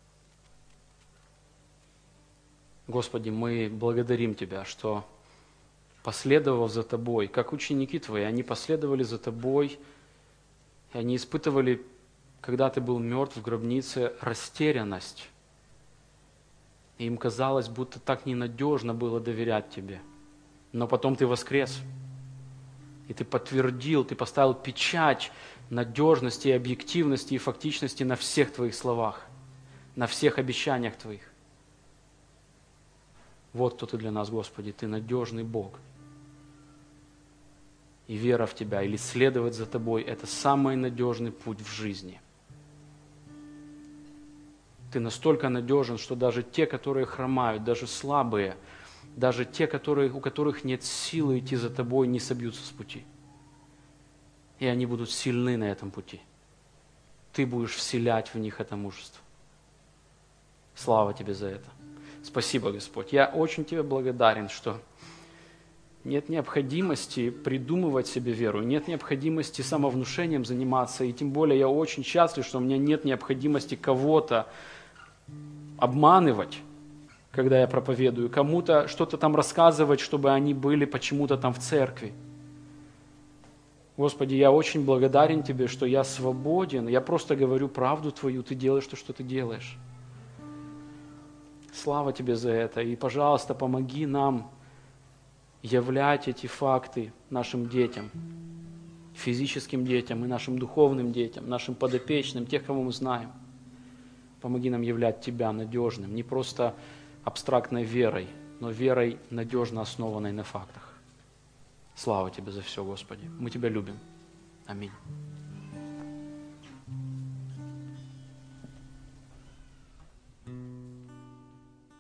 Господи, мы благодарим Тебя, что, последовав за Тобой, как ученики Твои, они последовали за Тобой, и они испытывали, когда Ты был мертв в гробнице, растерянность. И им казалось, будто так ненадежно было доверять Тебе. Но потом Ты воскрес. И Ты подтвердил, Ты поставил печать надежности, объективности и фактичности на всех Твоих словах, на всех обещаниях Твоих. Вот кто Ты для нас, Господи, Ты надежный Бог. И вера в Тебя или следовать за Тобой – это самый надежный путь в жизни. Ты настолько надежен, что даже те, которые хромают, даже слабые, даже те, которые, у которых нет силы идти за Тобой, не собьются с пути. И они будут сильны на этом пути. Ты будешь вселять в них это мужество. Слава Тебе за это. Спасибо, Господь. Я очень Тебе благодарен, что нет необходимости придумывать себе веру, нет необходимости самовнушением заниматься, и тем более я очень счастлив, что у меня нет необходимости кого-то обманывать, когда я проповедую, кому-то что-то там рассказывать, чтобы они были почему-то там в церкви. Господи, я очень благодарен Тебе, что я свободен, я просто говорю правду Твою, Ты делаешь то, что Ты делаешь. Слава Тебе за это, и, пожалуйста, помоги нам являть эти факты нашим детям, физическим детям и нашим духовным детям, нашим подопечным, тех, кого мы знаем. Помоги нам являть Тебя надежным, не просто абстрактной верой, но верой, надежно основанной на фактах. Слава Тебе за все, Господи. Мы Тебя любим. Аминь.